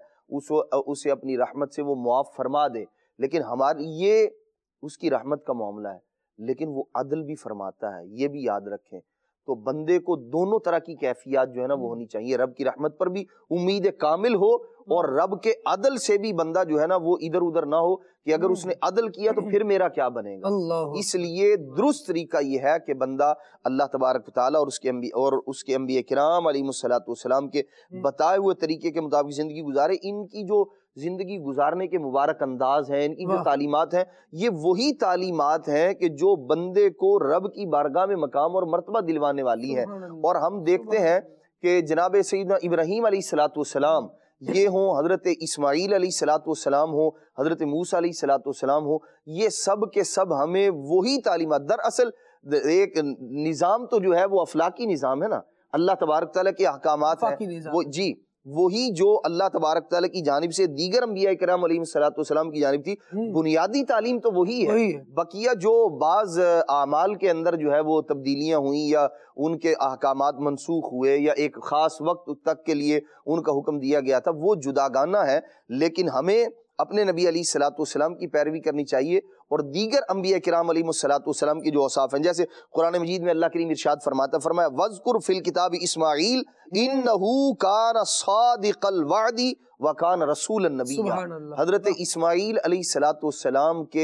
اسے اپنی رحمت سے وہ معاف فرما دے، لیکن ہماری یہ اس کی رحمت کا معاملہ ہے، لیکن وہ عدل بھی فرماتا ہے، یہ بھی یاد رکھیں۔ تو بندے کو دونوں طرح کی کیفیات جو ہے نا وہ ہونی چاہیے، رب کی رحمت پر بھی امید کامل ہو، اور رب کے عدل سے بھی بندہ جو ہے نا وہ ادھر ادھر نہ ہو کہ اگر اس نے عدل کیا تو پھر میرا کیا بنے گا۔ اس لیے درست طریقہ یہ ہے کہ بندہ اللہ تبارک و تعالیٰ اور اس کے انبیاء کرام علیہ الصلوۃ والسلام کے بتائے ہوئے طریقے کے مطابق زندگی گزارے۔ ان کی جو زندگی گزارنے کے مبارک انداز ہیں، ان کی جو تعلیمات ہیں، یہ وہی تعلیمات ہیں کہ جو بندے کو رب کی بارگاہ میں مقام اور مرتبہ دلوانے والی ہیں۔ اور ہم دیکھتے ہیں کہ جناب سیدنا ابراہیم علیہ الصلوۃ والسلام یہ ہوں، حضرت اسماعیل علیہ الصلوۃ والسلام ہو، حضرت موسیٰ علیہ الصلوۃ والسلام ہو، یہ سب کے سب ہمیں وہی تعلیمات، دراصل ایک نظام تو جو ہے وہ اخلاقی نظام ہے نا، اللہ تبارک تعالیٰ کے احکامات ہیں وہ، جی وہی جو اللہ تبارک تعالیٰ کی جانب سے دیگر انبیاء کرام علیہ الصلوۃ والسلام کی جانب تھی، بنیادی تعلیم تو وہی ہے۔ بقیہ جو بعض اعمال کے اندر جو ہے وہ تبدیلیاں ہوئیں یا ان کے احکامات منسوخ ہوئے یا ایک خاص وقت تک کے لیے ان کا حکم دیا گیا تھا، وہ جداگانہ ہے، لیکن ہمیں اپنے نبی علیہ الصلوۃ والسلام کی پیروی کرنی چاہیے اور دیگر انبیاء کرام علیہ الصلوۃ والسلام کی جو اوصاف ہیں، جیسے قرآن مجید میں اللہ کریم ارشاد فرمایا وَاذْكُرْ فِي الْكِتَابِ إِسْمَاعِيلَ إِنَّهُ كَانَ صَادِقَ الْوَعْدِ وَكَانَ رَسُولًا نَبِيًّا۔ حضرت اسماعیل علیہ الصلوۃ والسلام کے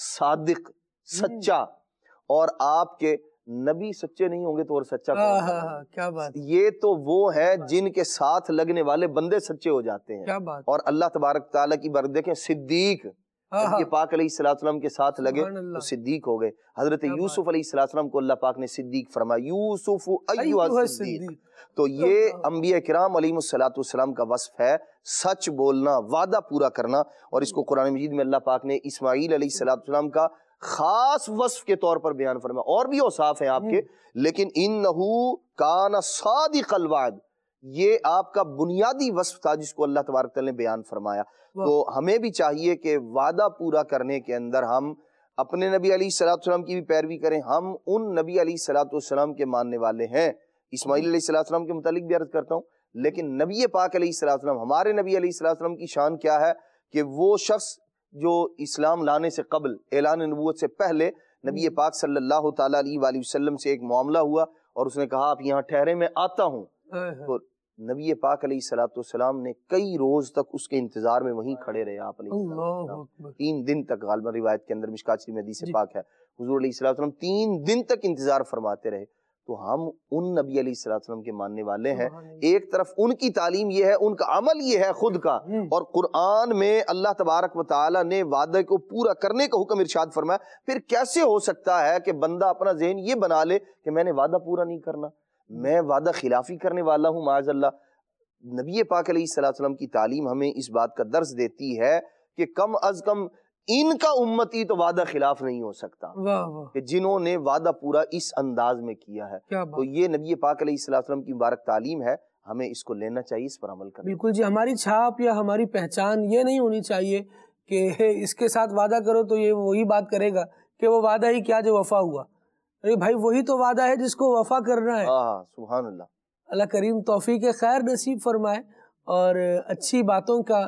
صادق، سچا، اور آپ کے نبی سچے نہیں ہوں گے تو اور سچا کیا بات، یہ تو وہ ہے جن کے ساتھ لگنے والے بندے سچے ہو جاتے ہیں۔ کیا بات، اور اللہ تبارک تعالیٰ کی برکت دیکھیں، صدیق یہ پاک علیہ السلام کے ساتھ لگے تو صدیق ہو گئے۔ حضرت یوسف علیہ السلام کو اللہ پاک نے صدیق فرمایا، یوسف ایھا الصدیق۔ تو یہ انبیاء کرام علیہ السلام کا وصف ہے، سچ بولنا، وعدہ پورا کرنا، اور اس کو قرآن مجید میں اللہ پاک نے اسماعیل علیہ السلام کا خاص وصف کے طور پر بیان فرمایا۔ اور بھی اوصاف ہیں آپ کے، لیکن انہو کان صادق الوعد، یہ آپ کا بنیادی وصف تھا جس کو اللہ تبارک تعالیٰ نے بیان فرمایا۔ تو ہمیں بھی چاہیے کہ وعدہ پورا کرنے کے اندر ہم اپنے نبی علیہ السلام کی بھی پیروی کریں۔ ہم ان نبی علیہ السلام کے ماننے والے ہیں، اسماعیل علیہ السلام کے متعلق بھی عرض کرتا ہوں، لیکن نبی پاک علیہ السلام، ہمارے نبی علیہ السلام کی شان کیا ہے کہ وہ شخص جو اسلام لانے سے قبل، اعلان نبوت سے پہلے، نبی پاک صلی اللہ تعالیٰ علیہ وآلہ وسلم سے ایک معاملہ ہوا اور اس نے کہا آپ یہاں ٹھہرے، میں آتا ہوں۔ تو نبی پاک علیہ السلام نے کئی روز تک اس کے انتظار میں وہیں کھڑے رہے آپ علیہ السلام، 3 دن تک، غالباً روایت کے اندر مشکات شریف میں حدیث پاک ہے، حضور علیہ السلام 3 دن تک انتظار فرماتے رہے۔ تو ہم ان نبی علیہ السلام کے ماننے والے ہیں۔ ایک طرف ان کی تعلیم یہ ہے، ان کا عمل یہ ہے خود کا، اور قرآن میں اللہ تبارک و تعالیٰ نے وعدے کو پورا کرنے کا حکم ارشاد فرمایا۔ پھر کیسے ہو سکتا ہے کہ بندہ اپنا ذہن یہ بنا لے کہ میں نے وعدہ پورا نہیں کرنا، میں وعدہ خلافی کرنے والا ہوں، معاذ اللہ۔ نبی پاک علیہ السلام کی تعلیم ہمیں اس بات کا درس دیتی ہے کہ کم از کم ان کا امتی تو وعدہ خلاف نہیں ہو سکتا، کہ جنہوں نے وعدہ پورا اس انداز میں کیا ہے۔ تو یہ نبی پاک علیہ السلام کی مبارک تعلیم ہے، ہمیں اس کو لینا چاہیے، اس پر عمل کرنا۔ بالکل جی، ہماری چھاپ یا ہماری پہچان یہ نہیں ہونی چاہیے کہ اس کے ساتھ وعدہ کرو تو یہ وہی بات کرے گا کہ وہ وعدہ ہی کیا جو وفا ہوا۔ ارے بھائی وہی تو وعدہ ہے جس کو وفا کرنا ہے۔ سبحان اللہ۔ اللہ کریم توفیق خیر نصیب فرمائے اور اچھی باتوں کا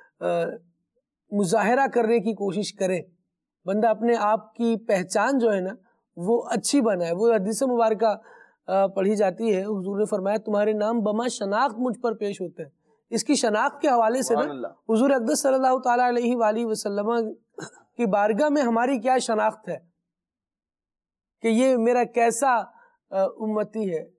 مظاہرہ کرنے کی کوشش کرے، بندہ اپنے آپ کی پہچان جو ہے نا وہ اچھی بنائے۔ وہ حدیث مبارکہ پڑھی جاتی ہے، حضور نے فرمایا تمہارے نام بما شناخت مجھ پر پیش ہوتے ہیں۔ اس کی شناخت کے حوالے سے نا حضور اقدس صلی اللہ تعالیٰ علیہ وآلہ وسلم کی بارگاہ میں ہماری کیا شناخت ہے کہ یہ میرا کیسا امتی ہے۔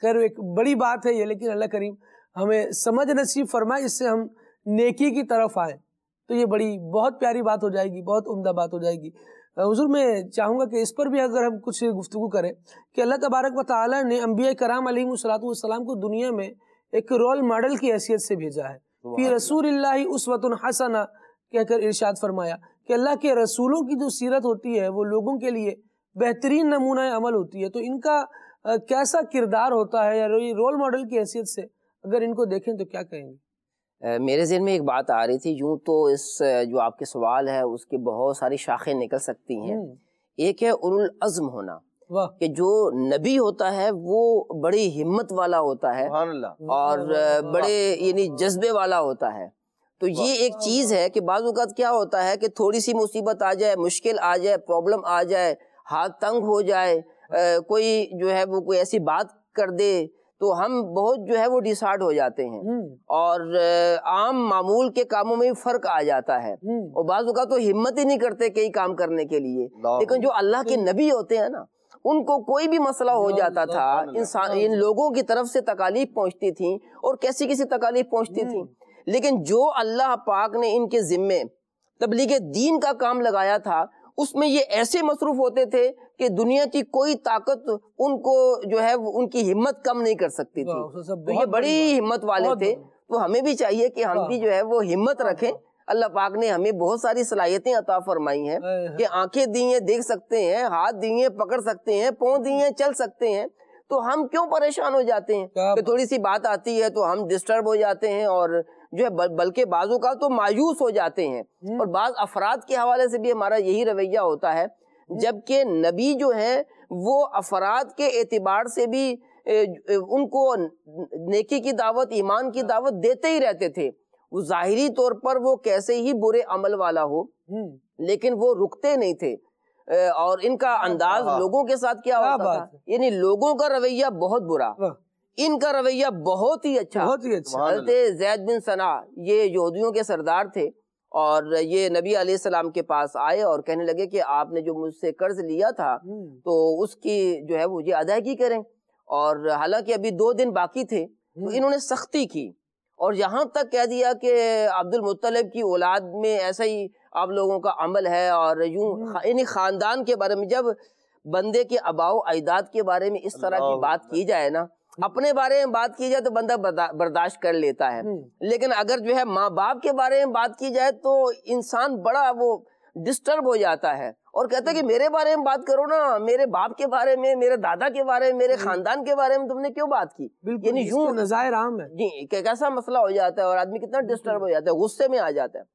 خیر ایک بڑی بات ہے یہ، لیکن اللہ کریم ہمیں سمجھ نصیب فرمائے، اس سے ہم نیکی کی طرف آئیں تو یہ بڑی بہت پیاری بات ہو جائے گی، بہت عمدہ بات ہو جائے گی۔ حضور میں چاہوں گا کہ اس پر بھی اگر ہم کچھ گفتگو کریں کہ اللہ تبارک و تعالیٰ نے انبیاء کرام علیہ الصلوۃ کو دنیا میں ایک رول ماڈل کی حیثیت سے بھیجا ہے، فی رسول اللہ اسوۃ حسنہ کہہ کر ارشاد فرمایا کہ اللہ کے رسولوں کی جو سیرت ہوتی ہے وہ لوگوں کے لیے بہترین نمونہ عمل ہوتی ہے۔ تو ان کا کیسا کردار ہوتا ہے، یا رول ماڈل کی حیثیت سے اگر ان کو دیکھیں تو کیا کہیں گے؟ میرے ذہن میں ایک بات آ رہی تھی، یوں تو اس جو آپ کے سوال ہے اس کے بہت ساری شاخیں نکل سکتی ہیں۔ ایک ہے اولو العزم ہونا، کہ جو نبی ہوتا ہے وہ بڑی ہمت والا ہوتا ہے اور بڑے یعنی جذبے والا ہوتا ہے۔ تو یہ ایک چیز ہے کہ بعض اوقات کیا ہوتا ہے کہ تھوڑی سی مصیبت آ جائے، مشکل آ جائے، پرابلم آ جائے، ہاتھ تنگ ہو جائے، کوئی جو ہے وہ کوئی ایسی بات کر دے تو ہم بہت جو ہے وہ ڈسہارٹ ہو جاتے ہیں، اور عام معمول کے کاموں میں فرق آ جاتا ہے، اور بعض اوقات تو ہمت ہی نہیں کرتے کئی کام کرنے کے لیے۔ لیکن جو اللہ کے نبی ہوتے ہیں نا، ان کو کوئی بھی مسئلہ ہو جاتا تھا، ان لوگوں کی طرف سے تکالیف پہنچتی تھیں اور کیسی تکالیف پہنچتی تھیں، لیکن جو اللہ پاک نے ان کے ذمے تبلیغ دین کا کام لگایا تھا اس میں یہ ایسے مصروف ہوتے تھے کہ دنیا کی کوئی طاقت ان کو جو ہے ان کی ہمت کم نہیں کر سکتی تھی۔ تو یہ بڑی ہمت والے تھے، تو ہمیں بھی چاہیے کہ ہم بھی جو ہے وہ ہمت رکھیں۔ اللہ پاک نے ہمیں بہت ساری صلاحیتیں عطا فرمائی ہیں کہ آنکھیں دی ہیں دیکھ سکتے ہیں، ہاتھ دی ہیں پکڑ سکتے ہیں، پاؤں دی ہیں چل سکتے ہیں، تو ہم کیوں پریشان ہو جاتے ہیں کہ تھوڑی سی بات آتی ہے تو ہم ڈسٹرب ہو جاتے ہیں، اور جو ہے بلکہ بعضوں کا تو مایوس ہو جاتے ہیں۔ اور بعض افراد کے حوالے سے بھی ہمارا یہی رویہ ہوتا ہے، جبکہ نبی جو ہیں وہ افراد کے اعتبار سے بھی ان کو نیکی کی دعوت، ایمان کی دعوت دیتے ہی رہتے تھے۔ وہ ظاہری طور پر وہ کیسے ہی برے عمل والا ہو لیکن وہ رکتے نہیں تھے، اور ان کا انداز لوگوں کے ساتھ کیا ہوتا تھا، یعنی لوگوں کا رویہ بہت برا، ان کا رویہ بہت ہی اچھا۔ حضرت زید بن ثنا یہ یہودیوں کے سردار تھے، اور یہ نبی علیہ السلام کے پاس آئے اور کہنے لگے کہ آپ نے جو مجھ سے قرض لیا تھا تو اس کی جو ہے مجھے ادائیگی کریں، اور حالانکہ ابھی 2 دن باقی تھے، تو انہوں نے سختی کی اور یہاں تک کہہ دیا کہ عبد المطلب کی اولاد میں ایسا ہی آپ لوگوں کا عمل ہے، اور یوں یعنی خاندان کے بارے میں جب بندے کے آباء و اجداد کے بارے میں اس طرح کی بات کی جائے نا، اپنے بارے میں بات کی جائے تو بندہ برداشت کر لیتا ہے، لیکن اگر جو ہے ماں باپ کے بارے میں بات کی جائے تو انسان بڑا وہ ڈسٹرب ہو جاتا ہے اور کہتا ہے کہ میرے بارے میں بات کرو نا، میرے باپ کے بارے میں، میرے دادا کے بارے میں، میرے خاندان کے بارے میں تم نے کیوں بات کی؟ یعنی یوں نظائر عام ہے جی کیسا مسئلہ ہو جاتا ہے، اور آدمی کتنا ڈسٹرب ہو جاتا ہے، غصے میں آ جاتا ہے۔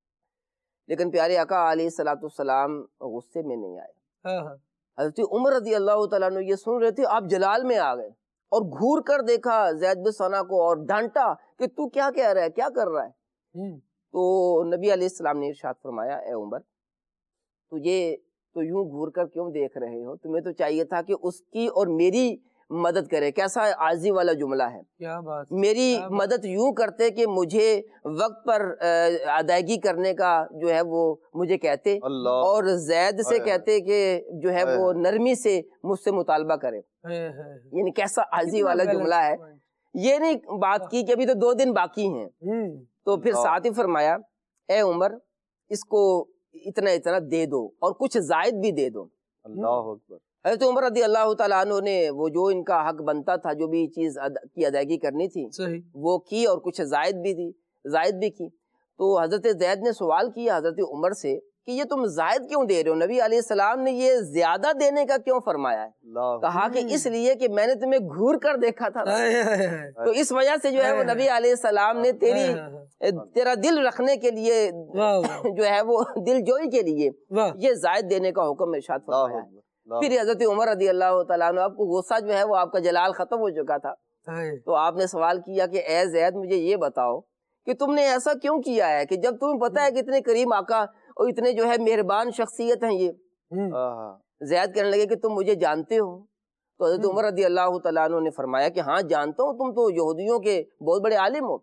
لیکن پیارے آقا علیہ الصلوۃ والسلام غصے میں نہیں آئے۔ حضرت عمر رضی اللہ تعالیٰ عنہ یہ سن رہے تھے، آپ جلال میں آ گئے اور گھور کر دیکھا زید بن ثنا کو اور ڈانٹا کہ تو کیا کہہ رہا ہے، کیا کر رہا ہے؟ تو نبی علیہ السلام نے ارشاد فرمایا، اے عمر تجھے تو یوں گھور کر کیوں دیکھ رہے ہو؟ تمہیں تو چاہیے تھا کہ اس کی اور میری مدد کرے۔ کیسا عاجزی والا جملہ ہے، کیا بات، میری مدد یوں کرتے کہ مجھے وقت پر ادائیگی کرنے کا جو ہے وہ مجھے کہتے، اور زید سے کہتے کہ جو ہے وہ نرمی سے مجھ سے مطالبہ کرے۔ یعنی کیسا عاجزی والا جملہ ہے۔ یہ نہیں بات کی کہ ابھی تو 2 دن باقی ہیں، تو پھر ساتھ ہی فرمایا، اے عمر اس کو اتنا اتنا دے دو اور کچھ زائد بھی دے دو۔ اللہ اکبر۔ حضرت عمر رضی اللہ تعالیٰ عنہ نے وہ جو ان کا حق بنتا تھا، جو بھی چیز کی ادائیگی کرنی تھی وہ کی، اور کچھ زائد بھی کی۔ تو حضرت زید نے سوال کیا حضرت عمر سے کہ یہ تم زائد کیوں دے رہے ہو؟ نبی علیہ السلام نے یہ زیادہ دینے کا کیوں فرمایا ہے؟ کہا کہ اس لیے کہ میں نے تمہیں گھور کر دیکھا تھا، تو اس وجہ سے جو ہے وہ نبی علیہ السلام نے تیرا دل رکھنے کے لیے جو ہے وہ دل جوئی کے لیے یہ زائد دینے کا حکم ارشاد فرمایا ہے۔ پھر حضرت عمر رضی اللہ تعالیٰ عنہ، آپ کو غصہ جو ہے وہ آپ کا جلال ختم ہو چکا تھا، تو آپ نے سوال کیا کہ اے زید مجھے یہ بتاؤ کہ تم نے ایسا کیوں کیا ہے کہ جب تمہیں پتا ہے کہ اتنے کریم آقا اور اتنے جو ہے مہربان شخصیت ہیں یہ۔ زید کہنے لگے کہ تم مجھے جانتے ہو؟ تو حضرت عمر رضی اللہ تعالیٰ عنہ نے فرمایا کہ ہاں جانتا ہوں، تم تو یہودیوں کے بہت بڑے عالم ہو۔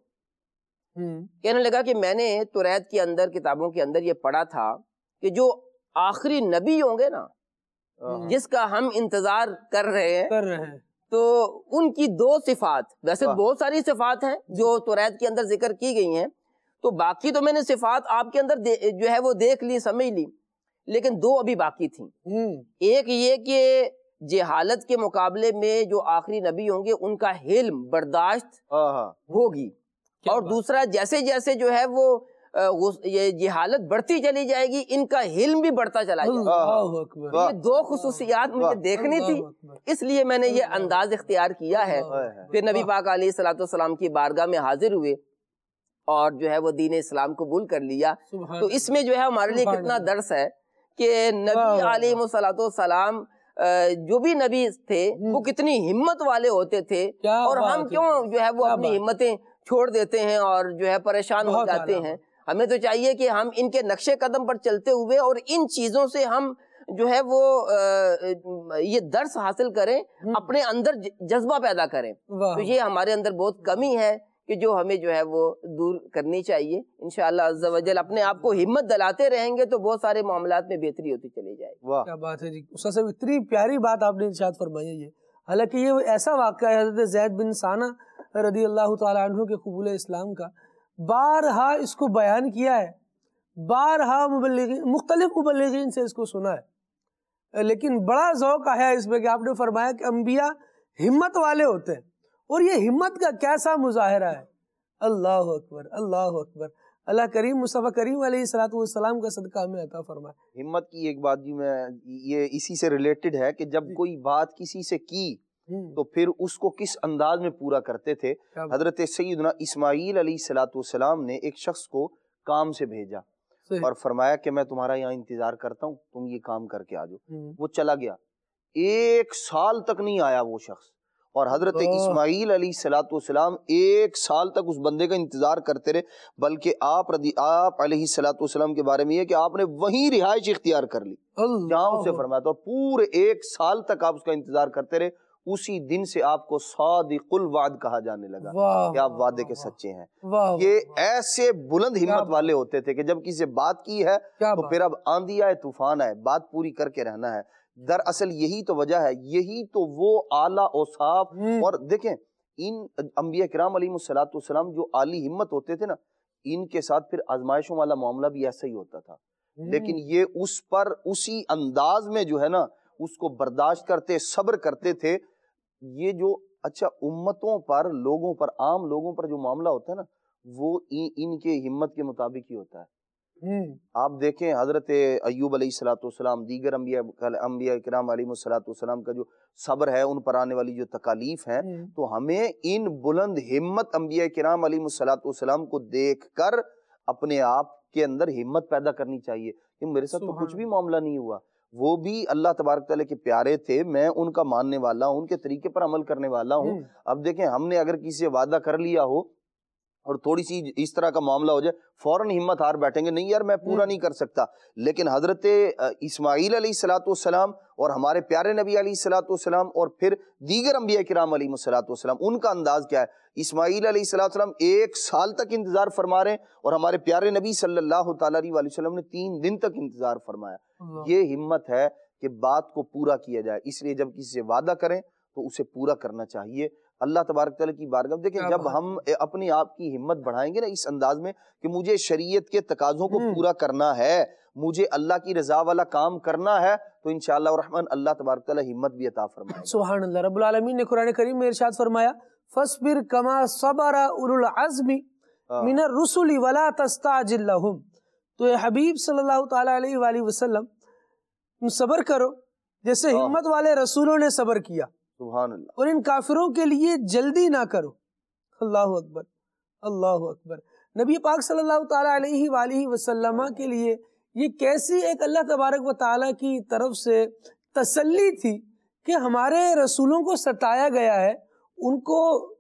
کہنے لگا کہ میں نے توریت کے اندر، کتابوں کے اندر یہ پڑھا تھا کہ جو آخری نبی ہوں گے نا، جس کا ہم انتظار کر رہے ہیں، تو ان کی دو صفات، ویسے بہت ساری صفات ہیں جو توریت کے اندر ذکر کی گئی ہیں، تو باقی تو میں نے صفات آپ کے اندر جو ہے وہ دیکھ لی، سمجھ لی، لیکن دو ابھی باقی تھیں۔ ایک یہ کہ جہالت کے مقابلے میں جو آخری نبی ہوں گے ان کا حلم، برداشت ہوگی، اور دوسرا جیسے جیسے جو ہے وہ یہ جہالت بڑھتی چلی جائے گی ان کا حلم بھی بڑھتا چلا جائے گا۔ یہ دو خصوصیات مجھے دیکھنی تھی، اس لیے میں نے یہ انداز اختیار کیا ہے۔ پھر نبی پاک علیہ الصلوۃ والسلام کی بارگاہ میں حاضر ہوئے اور جو ہے وہ دین اسلام قبول کر لیا۔ تو اس میں جو ہے ہمارے لیے کتنا درس ہے کہ نبی علیہ الصلوۃ والسلام جو بھی نبی تھے وہ کتنی ہمت والے ہوتے تھے، اور ہم کیوں جو ہے وہ اپنی ہمتیں چھوڑ دیتے ہیں اور جو ہے پریشان ہو جاتے ہیں۔ ہمیں تو چاہیے کہ ہم ان کے نقش قدم پر چلتے ہوئے اور ان چیزوں سے ہم جو ہے وہ یہ درس حاصل کریں، اپنے اندر جذبہ پیدا کریں۔ تو یہ ہمارے اندر بہت کمی ہے کہ جو ہمیں جو ہے وہ دور کرنی چاہیے۔ انشاءاللہ عز و جل اپنے آپ کو ہمت دلاتے رہیں گے تو بہت سارے معاملات میں بہتری ہوتی چلی جائے گی۔ کیا بات ہے جی، استاد صاحب اتنی پیاری بات آپ نے ارشاد فرمائی ہے یہ، حالانکہ یہ ایسا واقعہ ہے حضرت زید بن ثانہ رضی اللہ تعالی عنہ کے قبول اسلام کا، بارہا اس کو بیان کیا ہے، بارہا مختلف مبلغین سے اس کو سنا ہے، لیکن بڑا ذوق آیا اس میں کہ آپ نے فرمایا کہ انبیاء ہمت والے ہوتے ہیں، اور یہ ہمت کا کیسا مظاہرہ ہے۔ اللہ اکبر، اللہ اکبر، اللہ کریم مصطفیٰ کریم علیہ الصلوۃ والسلام کا صدقہ ہمیں عطا فرمائے۔ ہمت کی ایک بات جی میں یہ اسی سے ریلیٹڈ ہے کہ جب کوئی بات کسی سے کی تو پھر اس کو کس انداز میں پورا کرتے تھے۔ حضرت سیدنا اسماعیل علیہ الصلوۃ والسلام نے ایک شخص کو کام سے بھیجا اور فرمایا کہ میں تمہارا یہاں انتظار کرتا ہوں، تم یہ کام کر کے آ جاؤ۔ وہ چلا گیا، 1 سال تک نہیں آیا وہ شخص، اور حضرت اسماعیل علیہ الصلوۃ والسلام 1 سال تک اس بندے کا انتظار کرتے رہے، بلکہ آپ علیہ الصلوۃ والسلام کے بارے میں یہ کہ آپ نے وہیں رہائش اختیار کر لی جہاں اس سے فرمایا تھا، اور پورے 1 سال تک آپ اس کا انتظار کرتے رہے۔ اسی دن سے آپ کو صادق الوعد کہا جانے لگا کہ آپ وعدے کے سچے ہیں۔ یہ ایسے بلند ہمت والے ہوتے تھے کہ جب کسی سے بات کی ہے تو پھر اب آندھی آئے طوفان آئے بات پوری کر کے رہنا ہے۔ دراصل یہی تو وجہ ہے، یہی تو وہ اعلیٰ اوصاف، اور دیکھیں ان انبیاء کرام علیہ الصلوۃ والسلام جو عالی ہمت ہوتے تھے نا، ان کے ساتھ پھر آزمائشوں والا معاملہ بھی ایسا ہی ہوتا تھا، لیکن یہ اس پر اسی انداز میں جو ہے نا اس کو برداشت کرتے، صبر کرتے تھے۔ یہ جو اچھا امتوں پر، لوگوں پر، عام لوگوں پر جو معاملہ ہوتا ہے نا وہ ان کے ہمت کے مطابق ہی ہوتا ہے۔ آپ دیکھیں حضرت ایوب علیہ الصلوۃ والسلام، دیگر انبیاء کرام علیہ الصلوۃ والسلام کا جو صبر ہے، ان پر آنے والی جو تکالیف ہیں، تو ہمیں ان بلند ہمت انبیاء کرام علیہ الصلوۃ والسلام کو دیکھ کر اپنے آپ کے اندر ہمت پیدا کرنی چاہیے کہ میرے ساتھ تو کچھ بھی معاملہ نہیں ہوا، وہ بھی اللہ تبارک تعالیٰ کے پیارے تھے، میں ان کا ماننے والا ہوں، ان کے طریقے پر عمل کرنے والا ہوں۔ اب دیکھیں ہم نے اگر کسی سے وعدہ کر لیا ہو اور تھوڑی سی اس طرح کا معاملہ ہو جائے، فوراً ہمت ہار بیٹھیں گے، نہیں یار میں پورا نہیں کر سکتا۔ لیکن حضرت اسماعیل علیہ الصلوۃ والسلام اور ہمارے پیارے نبی علیہ الصلوۃ والسلام اور پھر دیگر انبیاء کرام علیہ الصلوۃ والسلام، ان کا انداز کیا ہے؟ اسماعیل علیہ الصلوۃ والسلام 1 سال تک انتظار فرما رہے ہیں، اور ہمارے پیارے نبی صلی اللہ تعالیٰ علیہ وسلم نے 3 دن تک انتظار فرمایا۔ یہ ہمت ہے کہ بات کو پورا کیا جائے، اس لیے جب کسی سے وعدہ کریں تو اسے پورا کرنا چاہیے۔ اللہ تبارک تعالیٰ کی بارگاہ دیکھیں، جب ہم اپنی آپ کی ہمت بڑھائیں گے نا اس انداز میں کہ مجھے شریعت کے تقاضوں کو پورا کرنا ہے، مجھے اللہ کی رضا والا کام کرنا ہے، تو انشاءاللہ الرحمن اللہ تبارک تعالیٰ ہمت بھی عطا فرمائے گا۔ سبحان اللہ، رب العالمین نے قرآن کریم میں ارشاد فرمایا فَاصْبِرْ كَمَا صَبَرَ أُولُو الْعَزْمِ مِنَ الرُّسُلِ وَلَا تَسْتَعْجِلْ لَهُمْ۔ تو اے حبیب صلی اللہ تعالیٰ علیہ وآلہ وسلم، تم صبر کرو جیسے ہمت والے رسولوں نے صبر کیا، سبحان اللہ، اور ان کافروں کے لیے جلدی نہ کرو۔ اللہ اکبر، اللہ اکبر۔ نبی پاک صلی اللہ تعالیٰ علیہ وآلہ وسلم کے لیے یہ کیسی ایک اللہ تبارک و تعالیٰ کی طرف سے تسلی تھی کہ ہمارے رسولوں کو ستایا گیا ہے، ان کو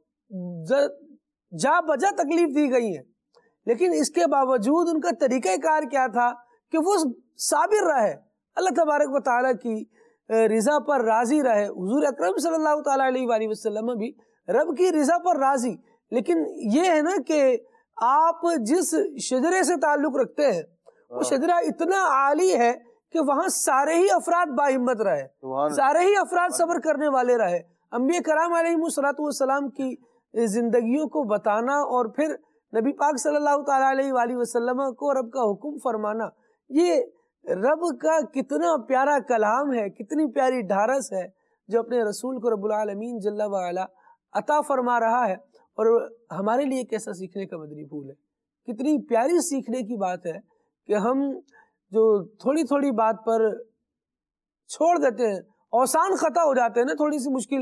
جا بجا تکلیف دی گئی ہے، لیکن اس کے باوجود ان کا طریقہ کار کیا تھا کہ وہ صابر رہے، اللہ تبارک و تعالیٰ کی رضا پر راضی رہے۔ حضور اکرم صلی اللہ تعالیٰ علیہ وآلہ وسلم بھی رب کی رضا پر راضی، لیکن یہ ہے نا کہ آپ جس شجرے سے تعلق رکھتے ہیں وہ شجرہ اتنا عالی ہے کہ وہاں سارے ہی افراد باہمت رہے، سارے ہی افراد صبر کرنے والے رہے۔ انبیاء کرام علیہم کی زندگیوں کو بتانا اور پھر نبی پاک صلی اللہ تعالیٰ علیہ وآلہ وسلم کو رب کا حکم فرمانا، یہ رب کا کتنا پیارا کلام ہے، کتنی پیاری ڈھارس ہے جو اپنے رسول کو رب العالمین جل وعلا عطا فرما رہا ہے، اور ہمارے لیے کیسا سیکھنے کا مدنی پھول ہے، کتنی پیاری سیکھنے کی بات ہے کہ ہم جو تھوڑی تھوڑی بات پر چھوڑ دیتے ہیں، آسان خطا ہو جاتے ہیں نا، تھوڑی سی مشکل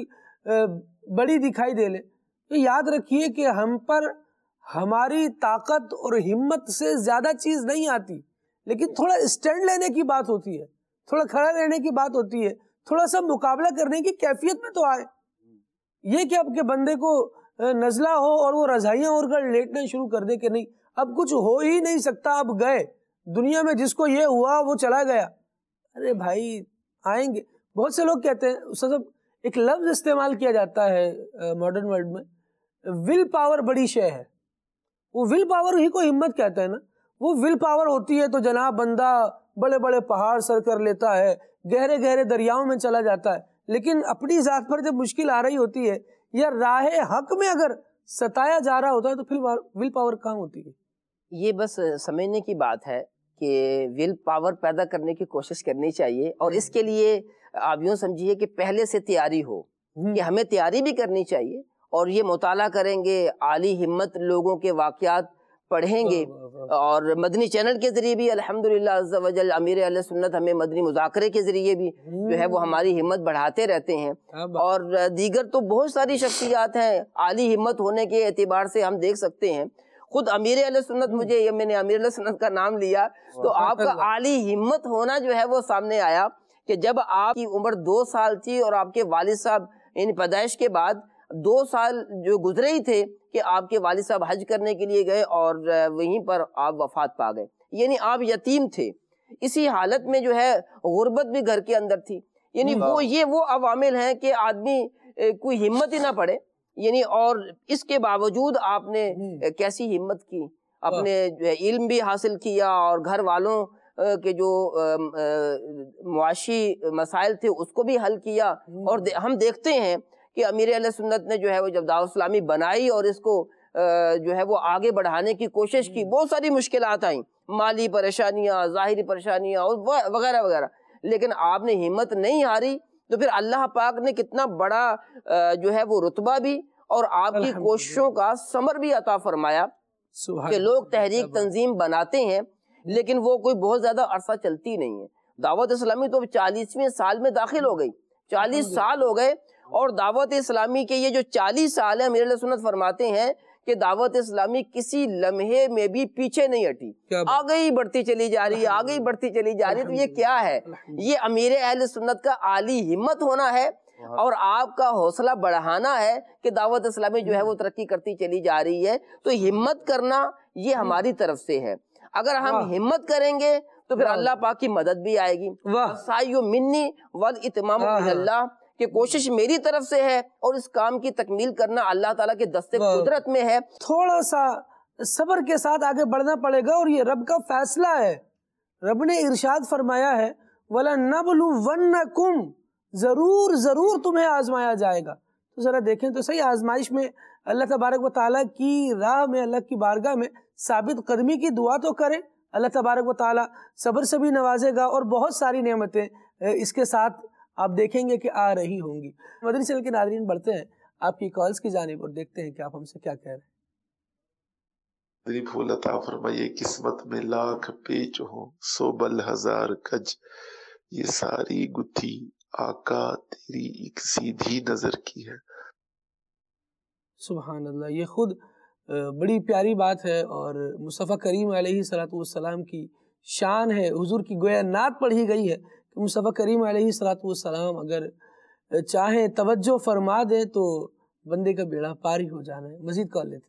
بڑی دکھائی دے لے، تو یاد رکھیے کہ ہم پر ہماری طاقت اور ہمت سے زیادہ چیز نہیں آتی، لیکن تھوڑا اسٹینڈ لینے کی بات ہوتی ہے، تھوڑا کھڑا رہنے کی بات ہوتی ہے، تھوڑا سا مقابلہ کرنے کی کیفیت میں تو آئے۔ یہ کہ اب کے بندے کو نزلہ ہو اور وہ رضائیاں اوڑھ کر لیٹنا شروع کر دے کہ نہیں اب کچھ ہو ہی نہیں سکتا، اب گئے دنیا میں، جس کو یہ ہوا وہ چلا گیا۔ ارے بھائی آئیں گے۔ بہت سے لوگ کہتے ہیں، استاد صاحب ایک لفظ استعمال کیا جاتا ہے ماڈرن ورلڈ میں، ول پاور بڑی شے ہے۔ وہ ول پاور ہی کو ہمت کہتا ہے نا، وہ ول پاور ہوتی ہے تو جناب بندہ بڑے بڑے پہاڑ سر کر لیتا ہے، گہرے گہرے دریاؤں میں چلا جاتا ہے، لیکن اپنی ذات پر جب مشکل آ رہی ہوتی ہے یا راہ حق میں اگر ستایا جا رہا ہوتا ہے تو پھر ول پاور کہاں ہوتی ہے؟ یہ بس سمجھنے کی بات ہے کہ ول پاور پیدا کرنے کی کوشش کرنی چاہیے، اور اس کے لیے آپ یوں سمجھیے کہ پہلے سے تیاری ہو، کہ ہمیں تیاری بھی کرنی چاہیے، اور یہ مطالعہ کریں گے، عالی ہمت لوگوں کے واقعات پڑھیں گے، اور مدنی چینل کے ذریعے بھی الحمدللہ عز و جل امیر اہل سنت ہمیں مدنی مذاکرے کے ذریعے بھی جو ہے وہ ہماری ہمت بڑھاتے رہتے ہیں، اور دیگر تو بہت ساری شخصیات ہیں عالی ہمت ہونے کے اعتبار سے ہم دیکھ سکتے ہیں۔ خود امیر اہل سنت، مجھے میں نے امیر اہل سنت کا نام لیا تو آپ کا عالی ہمت ہونا جو ہے وہ سامنے آیا کہ جب آپ کی عمر 2 سال تھی اور آپ کے والد صاحب ان پیدائش کے بعد 2 سال جو گزرے ہی تھے کہ آپ کے والد صاحب حج کرنے کے لیے گئے اور وہیں پر آپ وفات پا گئے، یعنی آپ یتیم تھے۔ اسی حالت میں جو ہے غربت بھی گھر کے اندر تھی، یعنی وہ عوامل ہیں کہ آدمی کوئی ہمت ہی نہ پڑے، یعنی اور اس کے باوجود آپ نے کیسی ہمت کی، اپنے جو ہے علم بھی حاصل کیا اور گھر والوں کے جو معاشی مسائل تھے اس کو بھی حل کیا، اور ہم دیکھتے ہیں کہ امیر اہل سنت نے جو ہے وہ جب دعوت اسلامی بنائی اور اس کو جو ہے وہ آگے بڑھانے کی کوشش کی، بہت ساری مشکلات آئیں، مالی پریشانیاں، ظاہری پریشانیاں اور وغیرہ وغیرہ، لیکن آپ نے ہمت نہیں ہاری، تو پھر اللہ پاک نے کتنا بڑا جو ہے وہ رتبہ بھی اور آپ کی کوششوں کا ثمر بھی عطا فرمایا کہ لوگ تحریک تنظیم بناتے ہیں لیکن وہ کوئی بہت زیادہ عرصہ چلتی نہیں ہے۔ دعوت اسلامی تو 40ویں سال میں داخل ہو گئی، 40 سال ہو گئے، اور دعوت اسلامی کے یہ جو 40 سال ہیں، امیر اہل سنت فرماتے ہیں کہ دعوت اسلامی کسی لمحے میں بھی پیچھے نہیں ہٹی، آگے ہی بڑھتی چلی جا رہی ہے، آگے ہی بڑھتی چلی جا رہی ہے۔ تو یہ کیا ہے؟ یہ امیر اہل سنت کا عالی ہمت ہونا ہے اور آپ کا حوصلہ بڑھانا ہے کہ دعوت اسلامی جو ہے وہ ترقی کرتی چلی جا رہی ہے۔ تو ہمت کرنا یہ ہماری طرف سے ہے، اگر ہم ہمت کریں گے تو پھر اللہ پاک کی مدد بھی آئے گی۔ السعی منی والاتمام من اللہ، کہ کوشش میری طرف سے ہے اور اس کام کی تکمیل کرنا اللہ تعالیٰ کے دست قدرت میں ہے۔ تھوڑا سا صبر کے ساتھ آگے بڑھنا پڑے گا، اور یہ رب کا فیصلہ ہے۔ رب نے ارشاد فرمایا ہے وَلَنَبْلُوَنَّكُمْ، ضرور ضرور تمہیں آزمایا جائے گا۔ تو ذرا دیکھیں تو صحیح، آزمائش میں اللہ تبارک و تعالیٰ کی راہ میں، اللہ کی بارگاہ میں ثابت قدمی کی دعا تو کریں، اللہ تبارک و تعالیٰ صبر سے بھی نوازے گا، اور بہت ساری نعمتیں اس کے ساتھ آپ دیکھیں گے کہ آ رہی ہوں گی۔ مدنی چینل کے ناظرین بڑھتے ہیں آپ کی کالز کی جانب اور دیکھتے ہیں کہ آپ ہم سے کیا کہہ رہے ہیں۔ مدنی پھول عطا فرمائیے، قسمت میں لاکھ پیچ ہوں 100 بل 1000 کج، یہ ساری گتھی آقا تیری ایک سیدھی نظر کی ہے۔ سبحان اللہ، یہ خود بڑی پیاری بات ہے، اور مصطفیٰ کریم علیہ السلام کی شان ہے، حضور کی گویا نعت پڑھی گئی ہے کہ مصطفیٰ کریم علیہ السلام اگر چاہیں توجہ فرما دیں تو بندے کا بیڑا پار ہی ہو جانا ہے۔ مزید کال لیتے ہیں۔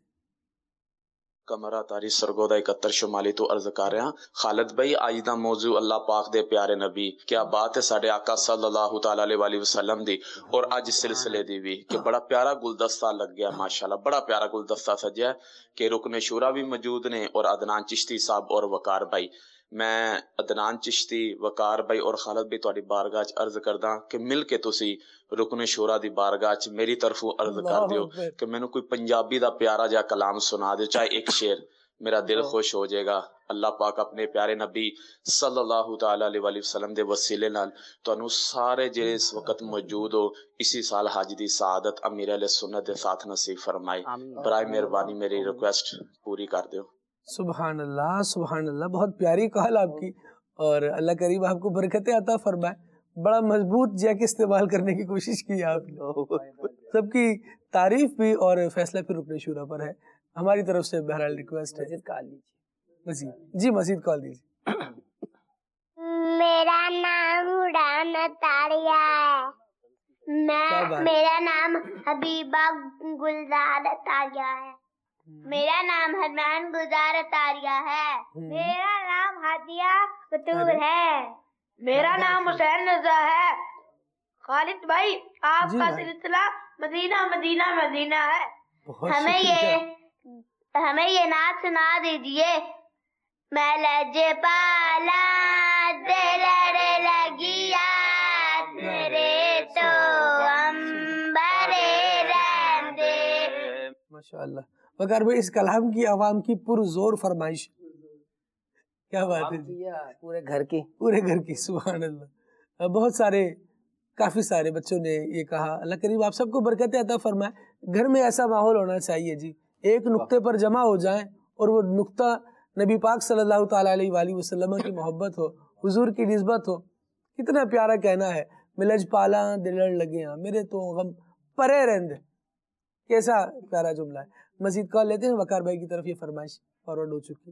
کمرہ تاری سرگودا 71 شمالی تو عرض کر رہا خالد بھائی، آئیدہ موضوع اللہ پاک دے پیارے نبی، کیا بات ہے ساڈے آقا صلی اللہ تعالی علیہ وسلم دی اور اج سلسلے دی بھی کہ بڑا پیارا گلدستہ لگ گیا، ماشاءاللہ بڑا پیارا گلدستہ سجیا ہے کہ رکن شورا بھی موجود نے اور عدنان چشتی صاحب اور وقار بھائی۔ میں عدنان چشتی وقار بھائی اور خالد بھائی تہاڈی بارگاہ چ عرض کردا کہ مل کے تسی رکن شورا دی بارگاہ چ میری طرفوں عرض کر دیو کہ مینوں کوئی پنجابی دا پیارا جا کلام سنا دیو، چاہے ایک شعر، میرا دل خوش ہو جائے گا۔ اللہ پاک اپنے پیارے نبی صلی اللہ تعالی علیہ وآلہ وسلم دے وسیلے نال تانوں سارے جڑے اس وقت موجود ہو اسی سال حج دی سعادت امیر اہل سنت دے ساتھ نصیب فرمائے۔ برائے مہربانی میری ریکویسٹ پوری کر دیو۔ سبحان اللہ، سبحان اللہ، بہت پیاری کال آپ کی، اور اللہ کریم آپ کو برکتیں عطا فرمائے۔ بڑا مضبوط جیک استعمال کرنے کی کوشش کی آپ نے، سب کی تعریف بھی، اور فیصلہ پھر رکن شورا پر ہے۔ ہماری طرف سے بہرحال ریکویسٹ ہے، مزید جی مزید کال دیجیے۔ میرا نام اڑان تاریہ ہے، میرا نام حبیبہ گلزار تاریہ ہے، میرا نام حنان گلزار تاریہ ہے، میرا نام ہادیہ بطور ہے، میرا نام حسین رضا ہے۔ خالد بھائی آپ کا سلسلہ مدینہ مدینہ مدینہ ہے، ہمیں یہ نعت سنا دیجئے۔ میں لج پالا دلڑ لگیا تیرے تو امبرے رہندے۔ ماشاءاللہ وقار بھائی، اس کلام کی عوام کی پرزور فرمائش، کیا بات ہے جی، پورے گھر کی سبحان اللہ۔ بہت سارے، کافی سارے بچوں نے یہ کہا، اللہ کریم آپ سب کو برکت عطا فرمائے۔ گھر میں ایسا ماحول ہونا چاہیے جی، ایک نقطے پر جمع ہو جائیں، اور وہ نقطہ نبی پاک صلی اللہ تعالیٰ علیہ وآلہ وسلم کی محبت ہو، حضور کی نسبت ہو۔ کتنا پیارا کہنا ہے، ملج پالا دلڑ لگیاں میرے تو غم پرے رہندے، کیسا پیارا جملہ ہے۔ مزید کال لیتے ہیں، وقار بھائی کی طرف یہ فرمائش فارورڈ ہو چکی۔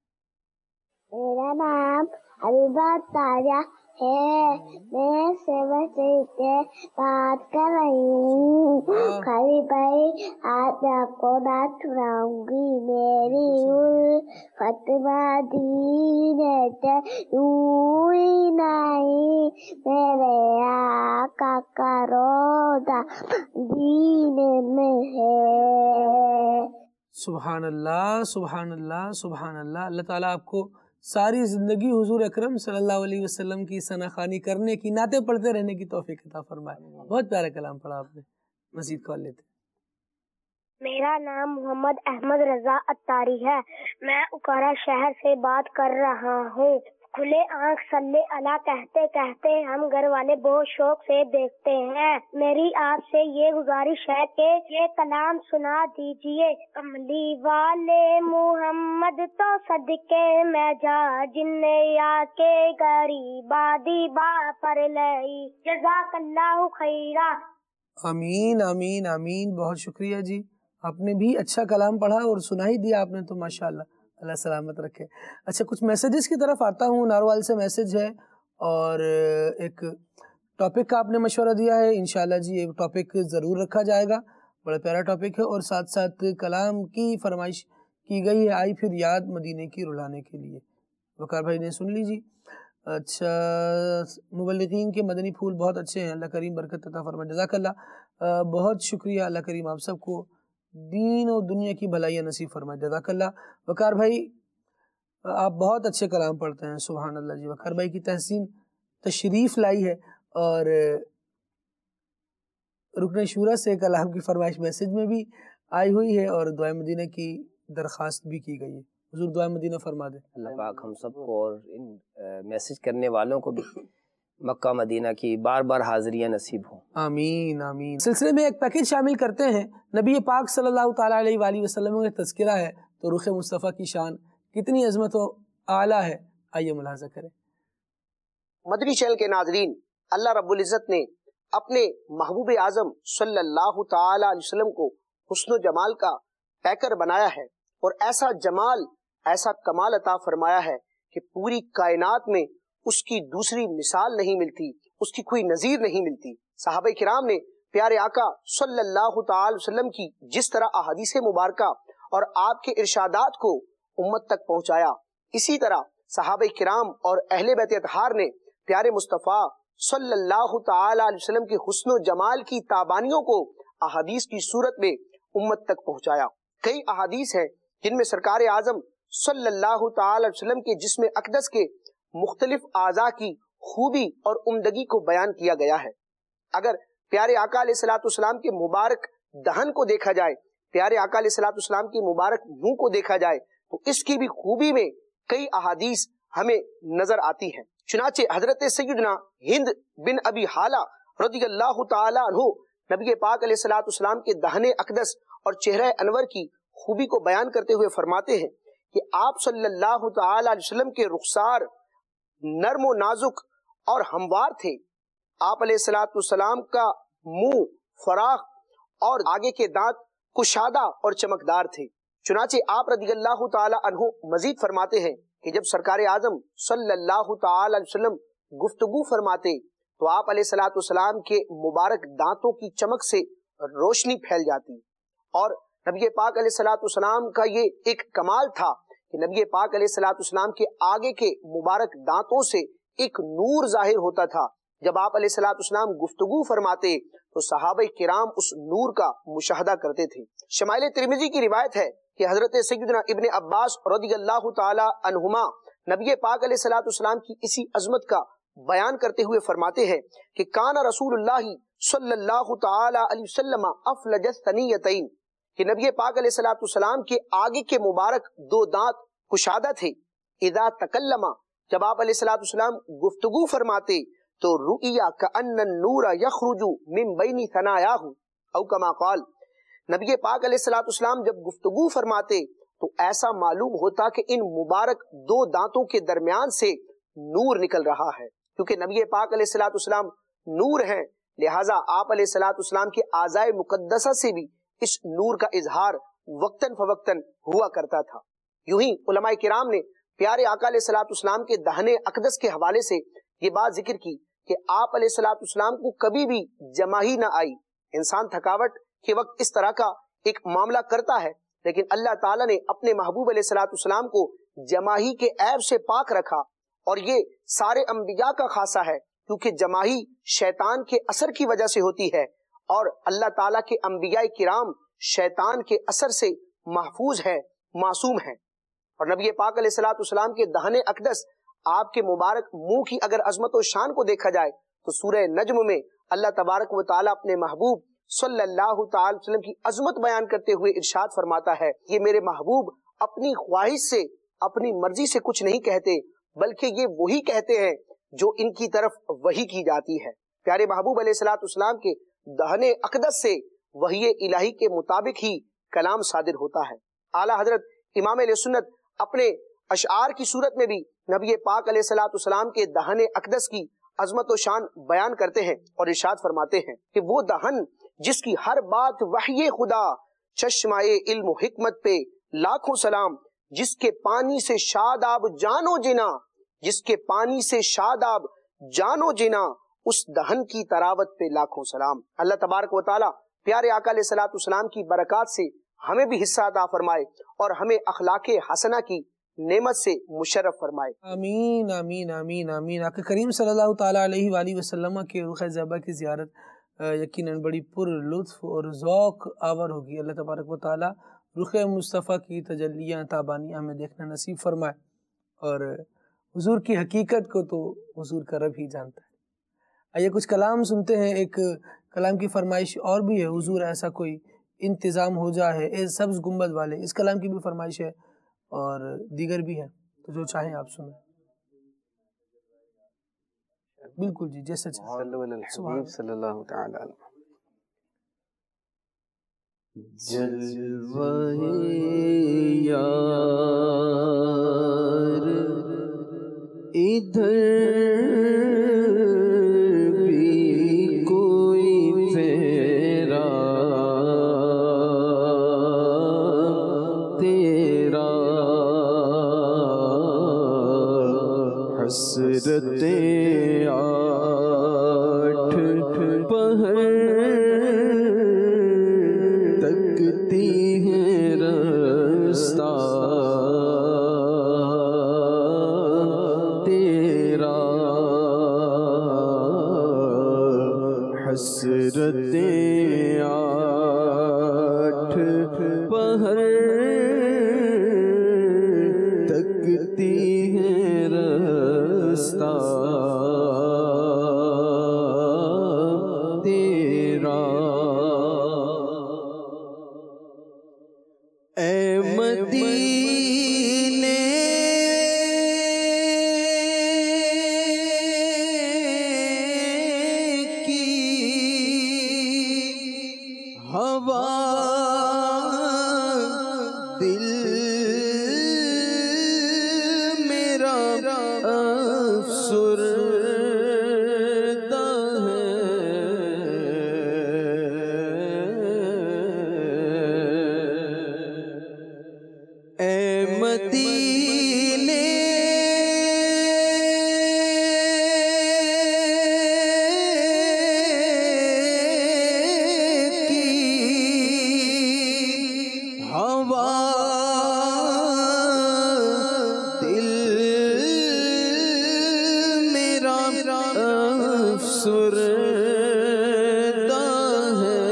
میرا نام حبیبہ تاریہ ہے، میں 7th سے بات کر رہی ہوں۔ خالی بھائی آج آپ کو نعت سناؤں گی۔ میری الفت مدینہ یوں ہی نہیں، میرے آقا کا روضہ مدینے میں ہے۔ سبحان اللہ، سبحان اللہ، سبحان اللہ۔ اللہ تعالیٰ آپ کو ساری زندگی حضور اکرم صلی اللہ علیہ وسلم کی ثنا خوانی کرنے کی، نعتیں پڑھتے رہنے کی توفیق عطا فرمائے۔ بہت پیارا کلام پڑھا آپ نے۔ مزید کال لیتے۔ میرا نام محمد احمد رضا اتاری ہے، میں اکارا شہر سے بات کر رہا ہوں۔ کھلے آنکھ صلی اللہ کہتے کہتے ہم گھر والے بہت شوق سے دیکھتے ہیں۔ میری آپ سے یہ گزارش ہے کہ یہ کلام سنا دیجئے۔ کملی والے محمد تو صدقے میں جا، جن یا کے غریبا دیبا پر لئی، جزاک اللہ خیرہ۔ آمین آمین آمین، بہت شکریہ جی، آپ نے بھی اچھا کلام پڑھا اور سنا ہی دیا آپ نے تو، ماشاءاللہ، اللہ سلامت رکھے۔ اچھا، کچھ میسیجز کی طرف آتا ہوں۔ ناروال سے میسیج ہے، اور ایک ٹاپک کا آپ نے مشورہ دیا ہے، انشاءاللہ جی یہ ٹاپک ضرور رکھا جائے گا، بڑا پیارا ٹاپک ہے، اور ساتھ ساتھ کلام کی فرمائش کی گئی ہے، آئی پھر یاد مدینے کی رلانے کے لیے۔ وقار بھائی نے سن لیجی۔ اچھا، مبلغین کے مدنی پھول بہت اچھے ہیں، اللہ کریم برکت عطا فرمائے، جزاک اللہ، بہت شکریہ، اللہ کریم آپ سب کو دین اور دنیا کی بھلائیاں نصیب فرمائے، جزاک اللہ۔ وقار بھائی آپ بہت اچھے کلام پڑھتے ہیں، سبحان اللہ جی۔ وقار بھائی کی تحسین تشریف لائی ہے، اور رکن شورا سے کلام کی فرمائش میسیج میں بھی آئی ہوئی ہے، اور دعائے مدینہ کی درخواست بھی کی گئی ہے۔ حضور دعائے مدینہ فرما دے۔ اللہ پاک ہم سب کو اور ان میسیج کرنے والوں کو بھی مکہ مدینہ کی بار بار حاضریاں نصیب ہوں۔ آمین آمین۔ سلسلے میں ایک پیکج شامل کرتے ہیں، نبی پاک صلی اللہ تعالیٰ علیہ وآلہ وسلم کا تذکرہ ہے، تو رخ مصطفیٰ کی شان کتنی عظمت و اعلیٰ ہے، آئیے ملاحظہ کریں۔ مدنی چینل کے ناظرین، اللہ رب العزت نے اپنے محبوب اعظم صلی اللہ تعالی علیہ وسلم کو حسن و جمال کا پیکر بنایا ہے، اور ایسا جمال، ایسا کمال عطا فرمایا ہے کہ پوری کائنات میں اس کی دوسری مثال نہیں ملتی، اس کی کوئی نظیر نہیں ملتی۔ صحابہ کرام نے پیارے آقا صلی اللہ تعالی وسلم کی جس طرح احادیث مبارکہ اور آپ کے ارشادات کو امت تک پہنچایا، اسی طرح صحابہ کرام اور اہل بیت اطہار نے پیارے مصطفیٰ صلی اللہ تعالی علیہ وسلم کے حسن و جمال کی تابانیوں کو احادیث کی صورت میں امت تک پہنچایا۔ کئی احادیث ہیں جن میں سرکار اعظم صلی اللہ تعالی علیہ وسلم کے جسم اقدس کے مختلف اعضاء کی خوبی اور عمدگی کو بیان کیا گیا ہے۔ اگر پیارے آقا علیہ الصلوۃ والسلام کے مبارک دہن کو دیکھا جائے، پیارے آقا علیہ الصلوۃ والسلام کے مبارک منہ کو دیکھا جائے، تو اس کی بھی خوبی میں کئی احادیث ہمیں نظر آتی ہیں۔ چنانچہ حضرت سیدنا ہند بن ابی حالہ رضی اللہ تعالی عنہ نبی پاک علیہ الصلوۃ والسلام کے دہن اقدس اور چہرہ انور کی خوبی کو بیان کرتے ہوئے فرماتے ہیں کہ آپ صلی اللہ تعالی علیہ وسلم کے رخسار نرم و نازک اور ہموار تھے۔ آپ علیہ الصلوۃ والسلام کا منہ فراخ اور آگے کے دانت کشادہ اور چمکدار تھے۔ چنانچہ آپ رضی اللہ تعالی عنہ مزید فرماتے ہیں کہ جب سرکار اعظم صلی اللہ تعالی علیہ وسلم گفتگو فرماتے تو آپ علیہ الصلوۃ والسلام کے مبارک دانتوں کی چمک سے روشنی پھیل جاتی، اور نبی پاک علیہ الصلوۃ والسلام کا یہ ایک کمال تھا کہ نبی پاک علیہ الصلوۃ والسلام کے آگے کے مبارک دانتوں سے ایک نور ظاہر ہوتا تھا۔ جب آپ علیہ الصلوۃ والسلام گفتگو فرماتے تو صحابہ کرام اس نور کا مشاہدہ کرتے تھے۔ شمائل ترمذی کی روایت ہے کہ حضرت سیدنا ابن عباس رضی اللہ تعالی عنہما نبی پاک علیہ الصلوۃ والسلام کی اسی عظمت کا بیان کرتے ہوئے فرماتے ہیں کہ کان رسول اللہ صلی اللہ تعالی علیہ وسلم افلج الثنیتین، کہ نبی پاک علیہ الصلوۃ والسلام کے آگے کے مبارک دو دانت کشادہ تھے۔ اذا تکلم، جب آپ علیہ الصلوۃ والسلام گفتگو فرماتے تو رؤیا کأن النور یخرج من بین ثنایاہ او کما قال، نبی پاک علیہ الصلوۃ والسلام جب گفتگو فرماتے تو ایسا معلوم ہوتا کہ ان مبارک دو دانتوں کے درمیان سے نور نکل رہا ہے، کیونکہ نبی پاک علیہ الصلوۃ والسلام نور ہیں، لہٰذا آپ علیہ الصلوۃ والسلام کے اعضاء مقدسہ سے بھی اس نور کا اظہار وقتاً فوقتاً ہوا کرتا تھا۔ یوں ہی علماء کرام نے پیارے آقا علیہ الصلوۃ والسلام کے دہن اقدس کے حوالے سے یہ بات ذکر کی کہ آپ علیہ الصلوۃ والسلام کو کبھی بھی جماہی نہ آئی۔ انسان تھکاوٹ کے وقت اس طرح کا ایک معاملہ کرتا ہے، لیکن اللہ تعالیٰ نے اپنے محبوب علیہ الصلوۃ والسلام کو جماہی کے عیب سے پاک رکھا، اور یہ سارے انبیاء کا خاصہ ہے، کیونکہ جماہی شیطان کے اثر کی وجہ سے ہوتی ہے، اور اللہ تعالیٰ کے انبیاء کرام شیطان کے اثر سے محفوظ ہے، معصوم ہے۔ اور نبی پاک علیہ الصلوۃ والسلام کے دہن اقدس، آپ کے مبارک منہ کی اگر عظمت و شان کو دیکھا جائے تو سورہ نجم میں اللہ تبارک و تعالیٰ اپنے محبوب صلی اللہ تعالی وسلم کی عظمت بیان کرتے ہوئے ارشاد فرماتا ہے، یہ میرے محبوب اپنی خواہش سے، اپنی مرضی سے کچھ نہیں کہتے، بلکہ یہ وہی کہتے ہیں جو ان کی طرف وحی کی جاتی ہے۔ پیارے محبوب علیہ الصلوۃ والسلام کے دہن اقدس سے وحی الہی کے مطابق ہی کلام صادر ہوتا ہے۔ اعلیٰ حضرت امام علیہ سنت اپنے اشعار کی صورت میں بھی نبی پاک علیہ الصلوۃ والسلام کے دہن اقدس کی عظمت و شان بیان کرتے ہیں اور ارشاد فرماتے ہیں کہ وہ دہن جس کی ہر بات وحی خدا، چشمہ علم و حکمت پہ لاکھوں سلام، جس کے پانی سے شاداب جانو جنا، جس کے پانی سے شاداب جانو جنا، اس دہن کی تراوت پہ لاکھوں سلام۔ اللہ تبارک و تعالی پیارے آقا علیہ الصلوۃ والسلام کی برکات سے ہمیں بھی حصہ عطا فرمائے اور ہمیں اخلاق حسنہ کی نعمت سے مشرف فرمائے۔ آمین آمین آمین آمین۔ آقا کریم صلی اللہ تعالیٰ علیہ وآلہ وسلم کے رخ زیبا کی زیارت یقیناً بڑی پر لطف اور ذوق آور ہوگی۔ اللہ تبارک و تعالیٰ رخ مصطفیٰ کی تجلیاں تابانیاں ہمیں دیکھنا نصیب فرمائے، اور حضور کی حقیقت کو تو حضور کا رب ہی جانتا ہے۔ آئیے کچھ کلام سنتے ہیں۔ ایک کلام کی فرمائش اور بھی ہے، حضور ایسا کوئی انتظام ہو جائے اے سبز گنبد والے، اس کلام کی بھی فرمائش ہے اور دیگر بھی ہے، تو جو چاہیں آپ سنیں۔ بالکل جی، جیسے چاہیں۔ صلی اللہ تعالی علیہ جلوہ یار ادھر بھی کوئی تیرا تیرا حسرتیں آٹھ پہر تکتی ہیں رستہ تیرا، حسرتیں آٹھ پہر افسردہ ہے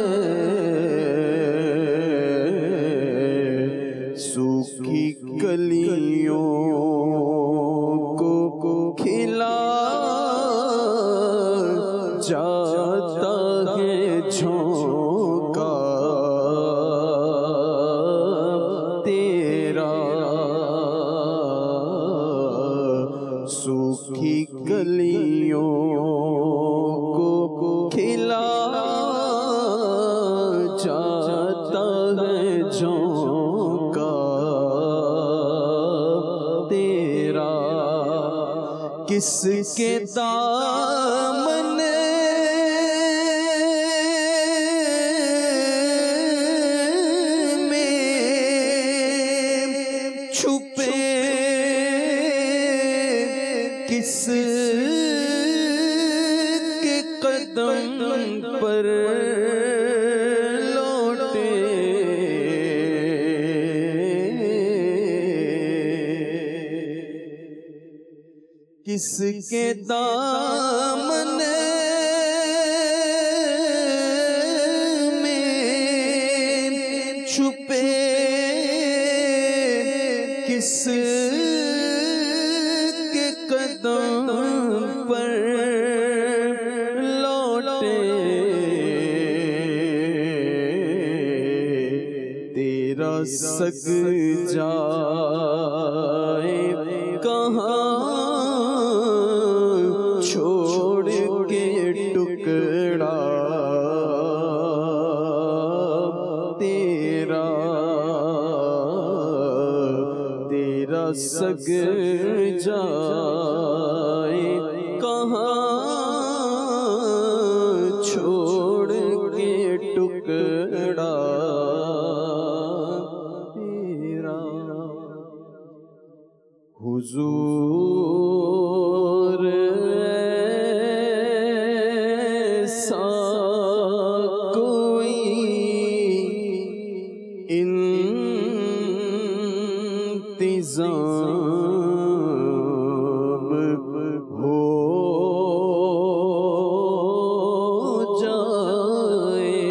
سوکھی کلیوں کو کھلا جاتا ہے جھونکا تیرا سوکھی کلیوں کو کھلا جاتا ہے جھونکا تیرا کس کے دامن میں چھپے کس کے قدم پر لوٹے کس کے دامن میں چھپے کس کے قدم پر لوٹے تیرا سگ جائے کہاں چھوڑ کے ٹکڑا تیرا تیرا سگ جائے کہاں چھوڑ کے ٹکڑا تیرا حضور ایسا کوئی انتظام ہو جائے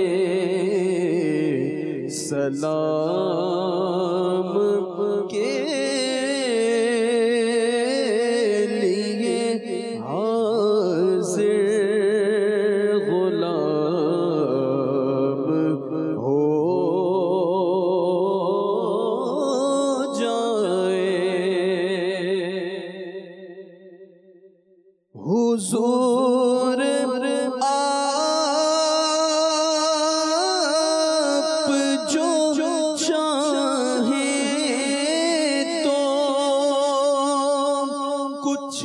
سلام کے لیے حاضر غلام ہو جائے حضور آپ جو چاہیں تو کچھ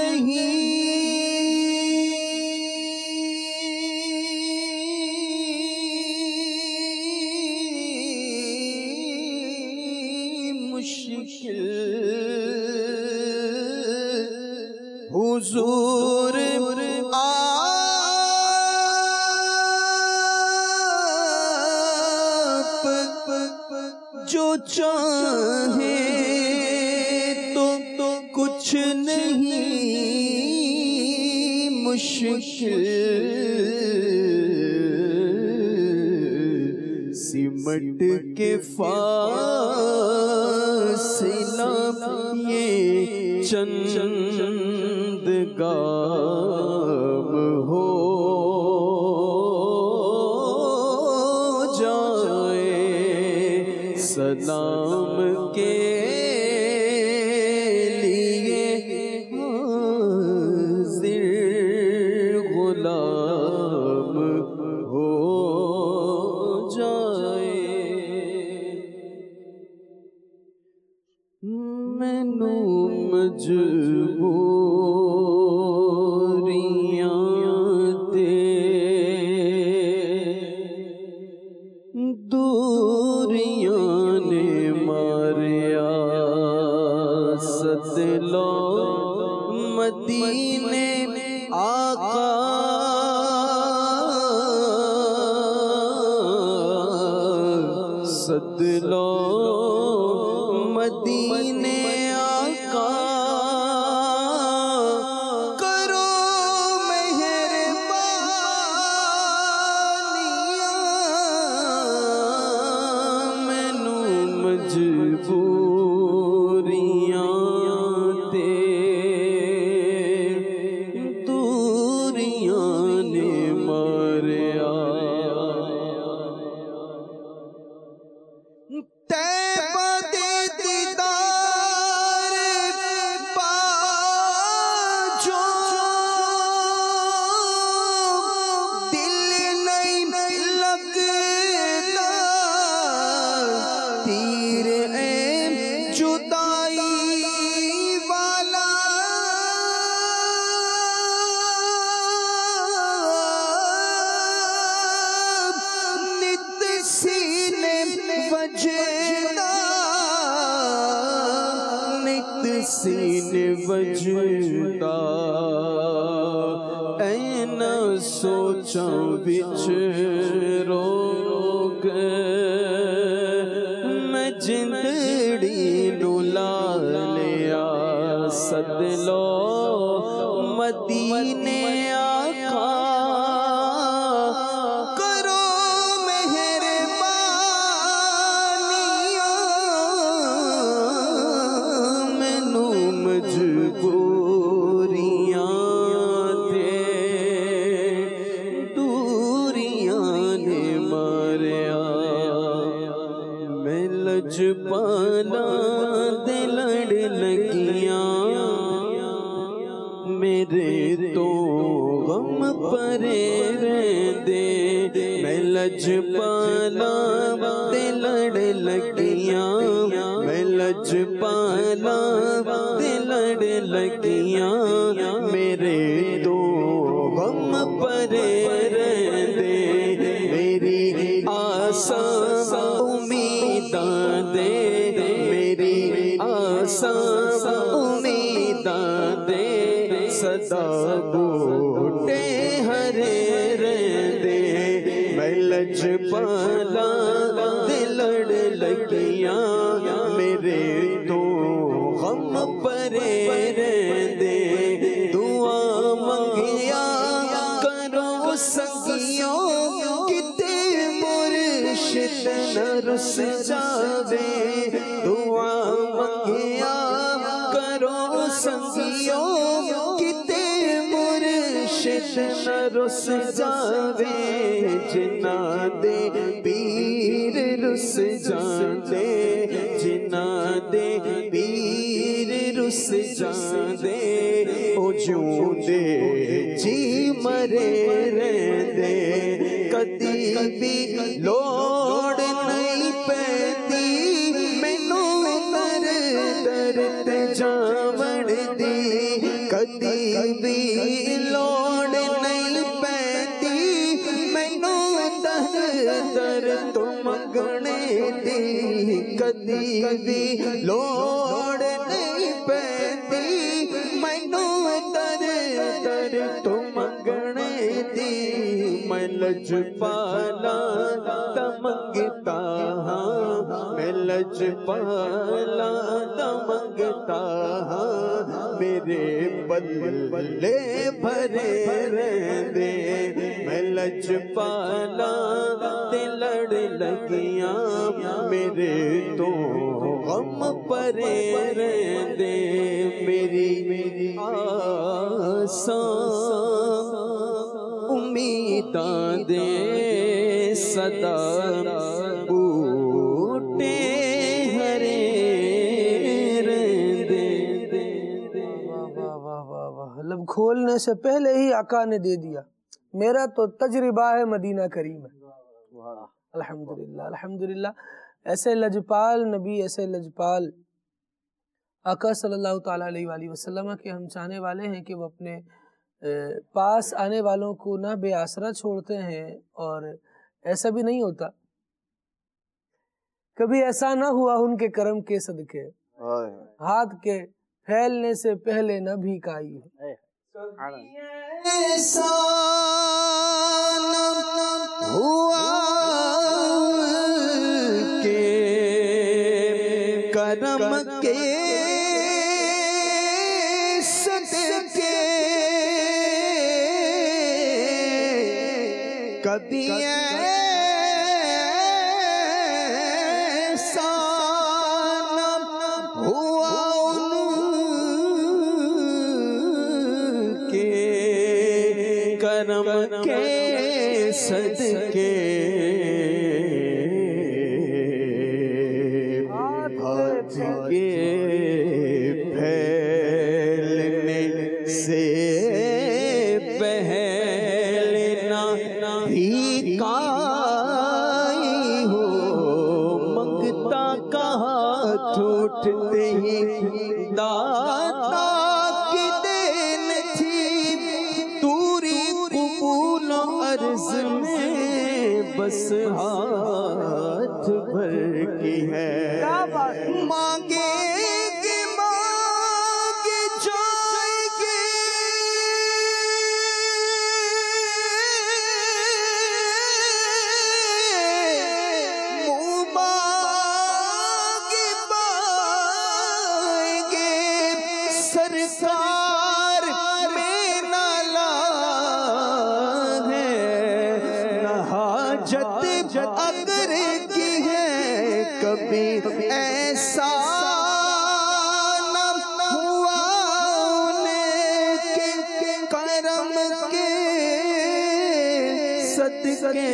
نہیں مشکل حضور آپ جو چاہیں تو کچھ نہیں مشکل سمٹ کے فاصلہ یہ چند گام ہو جائے سلام کے لیے حاضر غلام ہو جائے مینو مجبوریاں دوریاں نے ماریا سد لو مدینے آقا سد لو مدینے آقا کرو مہر مجبوریاں تے دوریاں نے ماریا تیبہ دے دیدار پا جو دل نہیں لگتا تیر جدائی والا نت سینے وجدا نت سینے وجدا این سوچاں وچ رو گئے میں جندڑی نو لا لیا سد لو مدینے آقا کرو مہربانیاں مینوں مجبوریاں تے دوریاں نے ماریا میں لجپالا دے لڑ لگیاں میرے تو غم پرے رہندے میں لجپالا دے لڑ لگیاں میں لجپالا دے لڑ لگیاں میرے تو غم پرے رہندے میری آساں امیداں دے میری آساں امیداں دے صدا بوٹے ہرے رہندے میں لجپالا دے لڑ لگیاں میرے تو غم پرے رہندے دعا منگیا کرو سکیوں کتے مرشد نہ رس جاوے دعا منگیا کرو سکیوں کتے مرشد نہ رس جاوے جنہ دے پیر رس جاندے جنہ دے پیر رس جاندے او جوندے جی مرے رہندے کدی بھی لوڑ نہیں پیندی مینوں در تے جاون دی کدی بھی لوڑ نہیں پیندی مینوں در تو منگنے دی کدی بھی لوڑ نہیں پیندی مینوں در تو منگنے دی میں لجپالا دا منگتا ہاں میں لجپالا دا منگتا ہاں میرے بلے بھرے رہندے میں لجپالا تے لڑ لگیاں میرے تو غم پرے رہندے میری آساں امیداں دے صدا بوٹے ہرے رہندے لب کھولنے سے پہلے ہی آقا نے دے دیا میرا تو تجربہ ہے مدینہ کریم ہے الحمدللہ الحمدللہ ایسے لجپال نبی ایسے لجپال آقا صلی اللہ تعالیٰ علیہ وآلہ وسلم کے ہم چاہنے والے ہیں کہ وہ اپنے پاس آنے والوں کو نہ بے آسرا چھوڑتے ہیں اور ایسا بھی نہیں ہوتا کبھی ایسا نہ ہوا ان کے کرم کے صدقے ہاتھ کے پھیلنے سے پہلے نہ بھیکائی ایسا نہ ہوا کہ کرم کے صدقے کبھی ایسا کرم کے صدقے ہاتھ کے پھیلنے سے پہلنا بھی کائی ہو منگتا کا ہاتھ اٹھتے ہی داتا کی دین تھی دوری قبول و عرض میں بس ہاتھ بھر کی ہے مانگے گے مانگے جائیں گے منہ مانگے پائیں گے سرکار میں نالا ہے نہ حاجت اگر کی ہے کبھی ایسا نہ ہوا انہیں کہ کرم کے صدقے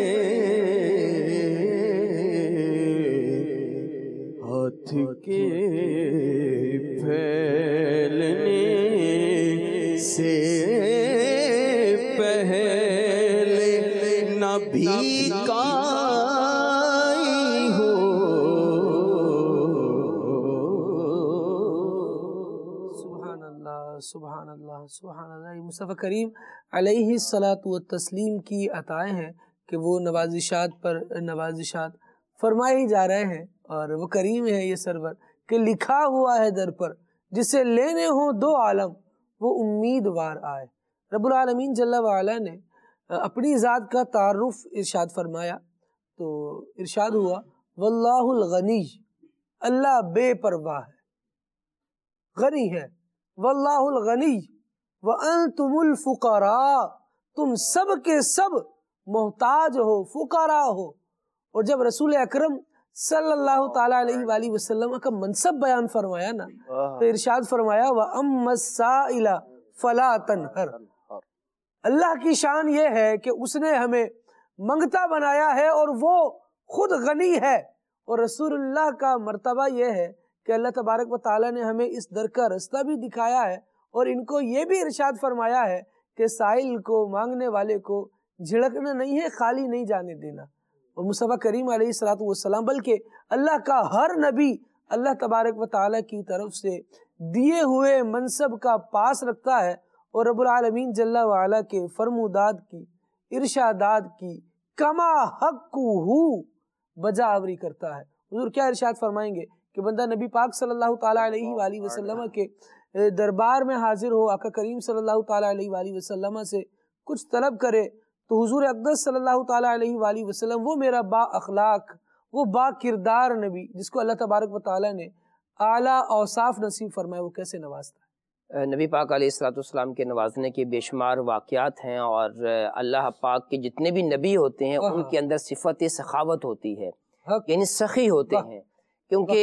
ہاتھ کے پھیلنے سے پہلے نہ بھی کائی ہو سبحان اللہ سبحان اللہ سبحان اللہ. مصطفیٰ کریم علیہ الصلاۃ والتسلیم کی عطائیں ہیں کہ وہ نوازشات پر نوازشات فرمائے ہی جا رہے ہیں، اور وہ کریم ہے یہ سرور کہ لکھا ہوا ہے در پر جسے لینے ہوں دو عالم وہ امیدوار آئے. رب العالمین جل وعلا نے اپنی ذات کا تعارف ارشاد فرمایا تو ارشاد ہوا واللہ الغنی، اللہ بے پرواہ ہے، غنی ہے. واللہ الغنی وانتم الفقراء، تم سب کے سب محتاج ہو، فقراء ہو. اور جب رسول اکرم صلی اللہ تعالیٰ علیہ وآلہ وسلم کا منصب بیان فرمایا نا تو ارشاد فرمایا وَأَمَّا السَّائِلَ فَلَا تَنْهَرْ. اللہ کی شان یہ ہے کہ اس نے ہمیں منگتا بنایا ہے اور وہ خود غنی ہے. اور رسول اللہ کا مرتبہ یہ ہے کہ اللہ تبارک و تعالیٰ نے ہمیں اس در کا رستہ بھی دکھایا ہے اور ان کو یہ بھی ارشاد فرمایا ہے کہ سائل کو، مانگنے والے کو جھڑکنا نہیں ہے، خالی نہیں جانے دینا. اور مصطفیٰ کریم علیہ الصلوۃ والسلام بلکہ اللہ کا ہر نبی اللہ تبارک و تعالیٰ کی طرف سے دیے ہوئے منصب کا پاس رکھتا ہے اور رب العالمین جل وعلا کے فرمودات کی، ارشادات کی کما حقہ بجاوری کرتا ہے. حضور کیا ارشاد فرمائیں گے کہ بندہ نبی پاک صلی اللہ تعالیٰ علیہ وآلہ وسلم کے دربار میں حاضر ہو، آقا کریم صلی اللہ تعالیٰ علیہ وآلہ وسلم سے کچھ طلب کرے تو حضور اقدس صلی اللہ تعالیٰ علیہ وآلہ وسلم وہ میرا با اخلاق، وہ با کردار نبی جس کو اللہ تبارک و تعالیٰ نے اعلیٰ اوصاف نصیب فرمائے، وہ کیسے نوازتا ہے. نبی پاک علیہ السلام کے نوازنے کے بے شمار واقعات ہیں، اور اللہ پاک کے جتنے بھی نبی ہوتے ہیں ان کے اندر صفت سخاوت ہوتی ہے، یعنی سخی ہوتے ہیں. کیونکہ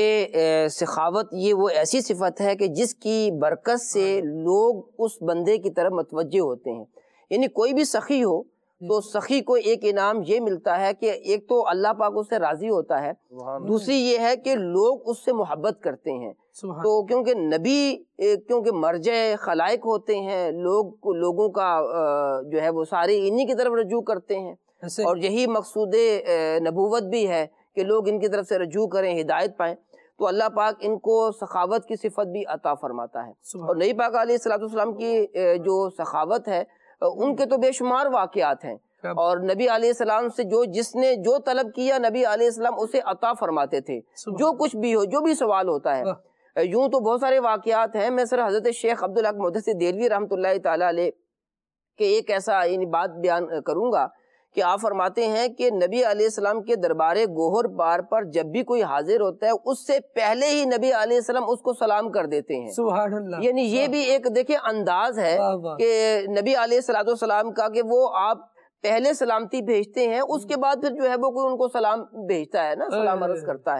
سخاوت یہ وہ ایسی صفت ہے کہ جس کی برکت سے لوگ اس بندے کی طرف متوجہ ہوتے ہیں. یعنی کوئی بھی سخی ہو تو سخی کو ایک انعام یہ ملتا ہے کہ ایک تو اللہ پاک اس سے راضی ہوتا ہے، دوسری یہ ہے کہ لوگ اس سے محبت کرتے ہیں. تو کیونکہ نبی کیونکہ مرجع خلائق ہوتے ہیں، لوگوں کا جو ہے وہ سارے انہی کی طرف رجوع کرتے ہیں، اور یہی مقصود نبوت بھی ہے کہ لوگ ان کی طرف سے رجوع کریں، ہدایت پائیں. تو اللہ پاک ان کو سخاوت کی صفت بھی عطا فرماتا ہے. اور نبی پاک علیہ السلام کی جو سخاوت ہے ان کے تو بے شمار واقعات ہیں، اور نبی علیہ السلام سے جس نے جو طلب کیا نبی علیہ السلام اسے عطا فرماتے تھے، جو کچھ بھی ہو، جو بھی سوال ہوتا ہے. یوں تو بہت سارے واقعات ہیں. میں سر حضرت شیخ عبدالحق محدث دہلوی رحمۃ اللہ تعالیٰ علیہ کہ ایک ایسا بات بیان کروں گا کہ آپ فرماتے ہیں کہ نبی علیہ السلام کے دربار گوہر بار پر جب بھی کوئی حاضر ہوتا ہے اس سے پہلے ہی نبی علیہ السلام اس کو سلام کر دیتے ہیں. سبحان اللہ. یعنی یہ بھی ایک دیکھیں انداز ہے کہ نبی علیہ السلام کا کہ وہ آپ پہلے سلامتی بھیجتے ہیں، اس کے بعد پھر جو ہے وہ کوئی ان کو سلام بھیجتا ہے نا، سلام عرض کرتا ہے.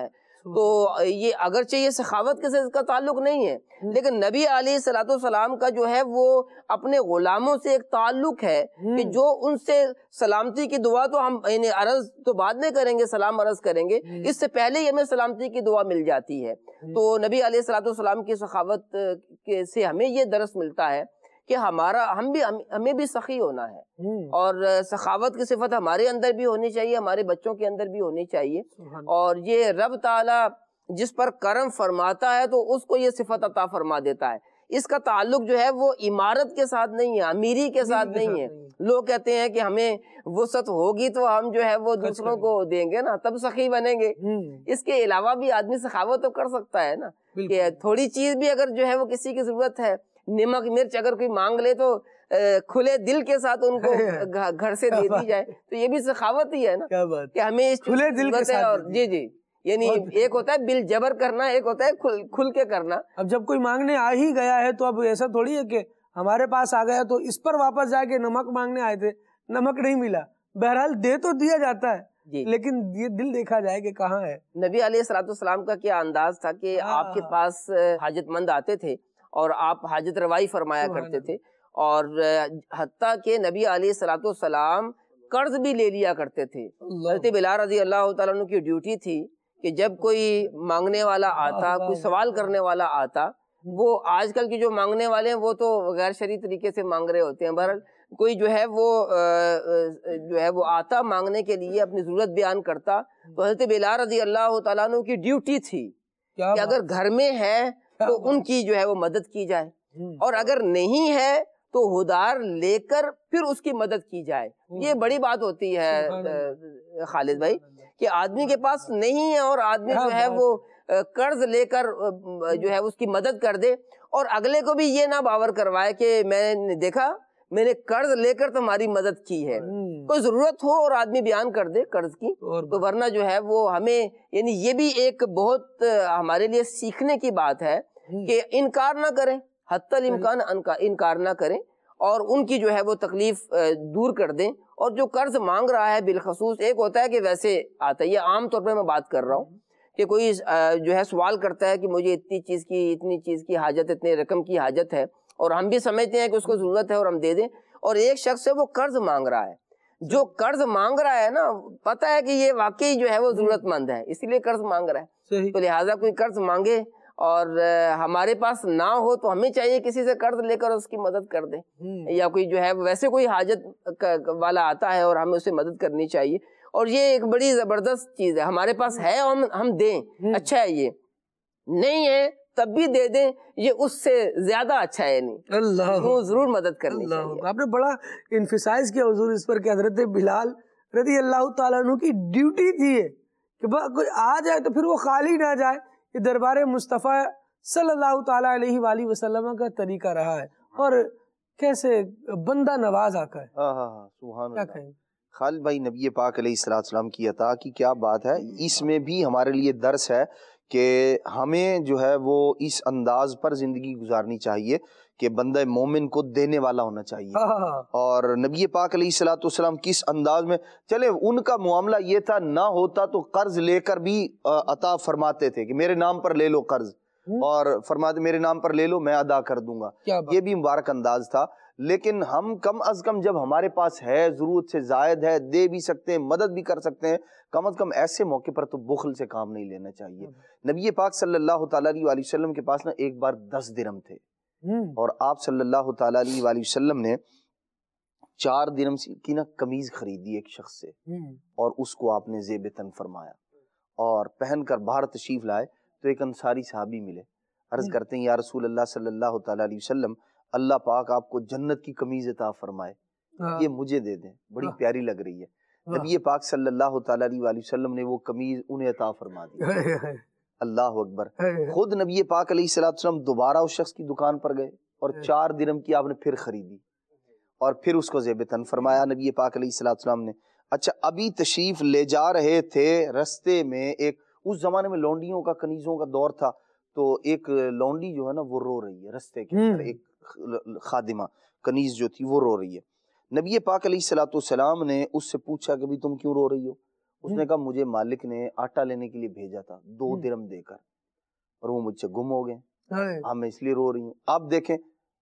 تو یہ اگرچہ یہ سخاوت کے ساتھ اس کا تعلق نہیں ہے، لیکن نبی علیہ الصلوۃ والسلام کا جو ہے وہ اپنے غلاموں سے ایک تعلق ہے کہ جو ان سے سلامتی کی دعا تو ہم یعنی عرض تو بعد میں کریں گے، سلام عرض کریں گے، اس سے پہلے ہی ہمیں سلامتی کی دعا مل جاتی ہے۔ تو نبی علیہ الصلوۃ والسلام کی سخاوت سے ہمیں یہ درس ملتا ہے کہ ہمیں بھی سخی ہونا ہے، اور سخاوت کی صفت ہمارے اندر بھی ہونی چاہیے، ہمارے بچوں کے اندر بھی ہونی چاہیے، اور یہ رب تعالیٰ جس پر کرم فرماتا ہے تو اس کو یہ صفت عطا فرما دیتا ہے۔ اس کا تعلق جو ہے وہ عمارت کے ساتھ نہیں ہے، امیری کے ساتھ نہیں ہے۔ لوگ کہتے ہیں کہ ہمیں وسعت ہوگی تو ہم جو ہے وہ دوسروں کو دیں گے نا، تب سخی بنیں گے۔ اس کے علاوہ بھی آدمی سخاوت تو کر سکتا ہے نا، کہ تھوڑی چیز بھی اگر جو ہے وہ کسی کی ضرورت ہے، نمک مرچ اگر کوئی مانگ لے تو کھلے دل کے ساتھ ان کو گھر سے دے دی جائے، تو یہ بھی سخاوت ہی ہے نا کہ ہمیں اس کھلے دل کے ساتھ۔ اور جی یعنی ایک ہوتا ہے بل جبر کرنا، ایک ہوتا ہے کھل کے کرنا۔ اب جب کوئی مانگنے آ ہی گیا ہے تو اب ایسا تھوڑی ہے کہ ہمارے پاس آ گیا تو اس پر واپس جائے کہ نمک مانگنے آئے تھے، نمک نہیں ملا، بہرحال دے تو دیا جاتا ہے، لیکن یہ دل دیکھا جائے کہ کہاں ہے۔ نبی علیہ الصلوۃ والسلام کا کیا انداز تھا کہ آپ کے پاس حاجت مند آتے تھے اور آپ حاجت روائی فرمایا کرتے تھے، اور حتیٰ کہ نبی علیہ الصلوۃ والسلام قرض بھی لے لیا کرتے تھے۔ حضرت بلال رضی اللہ تعالیٰ عنہ کی ڈیوٹی تھی کہ جب کوئی مانگنے والا آتا، کوئی سوال کرنے والا آتا، وہ آج کل کی جو مانگنے والے ہیں وہ تو غیر شرعی طریقے سے مانگ رہے ہوتے ہیں، بہرحال کوئی جو ہے وہ آتا مانگنے کے لیے، اپنی ضرورت بیان کرتا، تو حضرت بلال رضی اللہ تعالیٰ عنہ کی ڈیوٹی تھی کہ اگر گھر میں ہے تو ان کی جو ہے وہ مدد کی جائے، اور اگر نہیں ہے تو ادھار لے کر پھر اس کی مدد کی جائے۔ یہ بڑی بات ہوتی ہے خالد بھائی کہ آدمی کے پاس نہیں ہے اور آدمی جو ہے وہ قرض لے کر جو ہے اس کی مدد کر دے، اور اگلے کو بھی یہ نہ باور کروائے کہ میں نے دیکھا میں نے قرض لے کر تمہاری مدد کی ہے۔ کوئی ضرورت ہو اور آدمی بیان کر دے قرض کی، تو ورنہ جو ہے وہ ہمیں یعنی یہ بھی ایک بہت ہمارے لیے سیکھنے کی بات ہے کہ انکار نہ کریں، حتی الامکان انکار نہ کریں، اور ان کی جو ہے وہ تکلیف دور کر دیں۔ اور جو قرض مانگ رہا ہے بالخصوص، ایک ہوتا ہے کہ ویسے آتا ہے، یہ عام طور پہ میں بات کر رہا ہوں کہ کوئی جو ہے سوال کرتا ہے کہ مجھے اتنی چیز کی حاجت، اتنے رقم کی حاجت ہے، اور ہم بھی سمجھتے ہیں کہ اس کو ضرورت ہے اور ہم دے دیں، اور ایک شخص ہے وہ قرض مانگ رہا ہے۔ جو قرض مانگ رہا ہے نا، پتہ ہے کہ یہ واقعی جو ہے وہ ضرورت مند ہے، اسی لیے قرض مانگ رہا ہے، تو لہٰذا کوئی قرض مانگے اور ہمارے پاس نہ ہو تو ہمیں چاہیے کسی سے قرض لے کر اس کی مدد کر دیں، یا کوئی جو ہے ویسے کوئی حاجت والا آتا ہے اور ہمیں اسے مدد کرنی چاہیے، اور یہ ایک بڑی زبردست چیز ہے۔ ہمارے پاس ہے اور ہم دیں، اچھا ہے، یہ نہیں ہے تب بھی دے دیں، یہ اس سے زیادہ اچھا ہے، نہیں اللہ ضرور مدد کرنی چاہیے۔ آپ نے بڑا انفسائز کیا حضور اس پر کہ حضرت بلال رضی اللہ تعالیٰ عنہ کی ڈیوٹی تھی کہ کوئی آ جائے تو پھر وہ خالی نہ جائے۔ یہ دربار مصطفیٰ صلی اللہ تعالیٰ علیہ وآلہ وسلم کا طریقہ رہا ہے، اور کیسے بندہ نواز آقا ہے۔ سبحان اللہ۔ خالد بھائی، نبی پاک علیہ السلام کی عطا کی کیا بات ہے، اس میں بھی ہمارے لیے درس ہے کہ ہمیں جو ہے وہ اس انداز پر زندگی گزارنی چاہیے کہ بندہ مومن کو دینے والا ہونا چاہیے۔ اور نبی پاک علیہ السلام کس انداز میں، چلے ان کا معاملہ یہ تھا، نہ ہوتا تو قرض لے کر بھی عطا فرماتے تھے کہ میرے نام پر لے لو قرض، اور فرماتے میرے نام پر لے لو میں ادا کر دوں گا، یہ بھی مبارک انداز تھا۔ لیکن ہم کم از کم جب ہمارے پاس ہے، ضرورت سے زائد ہے، دے بھی سکتے ہیں، مدد بھی کر سکتے ہیں، کم از کم ایسے موقع پر تو بخل سے کام نہیں لینا چاہیے۔ نبی پاک صلی اللہ تعالیٰ علیہ وآلہ وسلم کے پاس نا ایک بار 10 درہم تھے، اور آپ صلی اللہ تعالیٰ علیہ وآلہ وسلم نے 4 درہم کی نا قمیض خریدی ایک شخص سے، اور اس کو آپ نے زیب تن فرمایا، اور پہن کر باہر تشریف لائے تو ایک انصاری صحابی ملے، عرض کرتے ہیں یا رسول اللہ صلی اللہ تعالیٰ علیہ وسلم، اللہ پاک آپ کو جنت کی قمیض عطا فرمائے، یہ مجھے دے دیں، بڑی پیاری لگ رہی ہے۔ نبی پاک صلی اللہ تعالیٰ علیہ وآلہ وسلم نے وہ قمیض انہیں عطا فرما دی۔ اللہ اکبر۔ خود نبی پاک علیہ السلام دوبارہ اس شخص کی دکان پر گئے اور 4 درہم کی آپ نے پھر خریدی، اور پھر اس کو زیب تن فرمایا نبی پاک علیہ السلام نے۔ اچھا، ابھی تشریف لے جا رہے تھے، رستے میں ایک، اس زمانے میں لونڈیوں کا، کنیزوں کا دور تھا، تو ایک لونڈی جو ہے نا وہ رو رہی ہے رستے کے اندر، ایک خادمہ کنیز جو تھی وہ رو رہی ہے۔ نبی پاک علیہ السلام نے اس سے پوچھا کہ بھی تم کیوں رو رہی ہو؟ اس نے کہا مجھے مالک نے آٹا لینے کے لیے بھیجا تھا 2 درم دے کر، اور وہ مجھ سے گم ہو گئے، اب میں اس لیے رو رہی ہوں۔ اب دیکھیں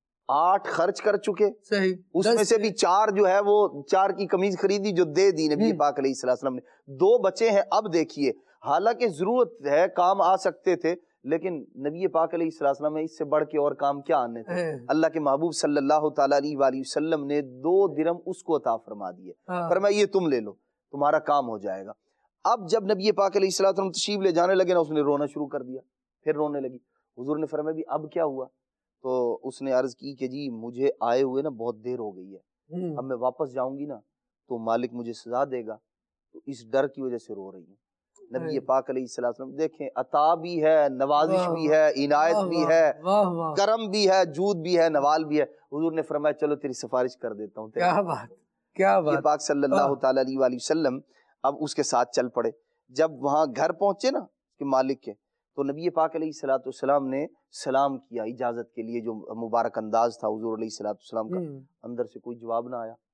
8 خرچ کر چکے، صحیح، اس میں سے بھی 4 جو ہے وہ 4 کی قمیض خریدی جو دے دی نبی پاک علیہ الصلوۃ والسلام نے، 2 بچے ہیں۔ اب دیکھیے حالانکہ ضرورت ہے، کام آ سکتے تھے، لیکن نبی پاک علیہ الصلوۃ والسلام میں اس سے بڑھ کے اور کام کیا آنے تھے؟ اللہ کے محبوب صلی اللہ تعالیٰ علیہ وآلہ وسلم نے 2 درم اس کو عطا فرما دیے، فرمایا یہ تم لے لو، تمہارا کام ہو جائے گا۔ اب جب نبی پاک علیہ الصلوۃ والسلام تشریف لے جانے لگے نا، اس نے رونا شروع کر دیا، پھر رونے لگی۔ حضور نے فرمایا بھی اب کیا ہوا؟ تو اس نے عرض کی کہ جی مجھے آئے ہوئے نا بہت دیر ہو گئی ہے، اب میں واپس جاؤں گی نا تو مالک مجھے سزا دے گا، تو اس ڈر کی وجہ سے رو رہی ہوں۔ نبی پاک علیہ السلام دیکھیں عطا بھی ہے، نوازش بھی ہے، عنایت بھی ہے، کرم بھی ہے، جود بھی ہے، نوال بھی ہے۔ حضور نے فرمایا چلو تیری سفارش کر دیتا ہوں۔ کیا بات، کیا بات۔ نبی پاک صلی اللہ تعالیٰ علیہ وآلہ وسلم اب اس کے ساتھ چل پڑے۔ جب وہاں گھر پہنچے نا اس کے مالک کے، تو نبی پاک علیہ الصلوۃ والسلام نے سلام کیا اجازت کے لیے، جو مبارک انداز تھا حضور علیہ الصلوۃ والسلام کا۔ اندر سے کوئی جواب نہ آیا،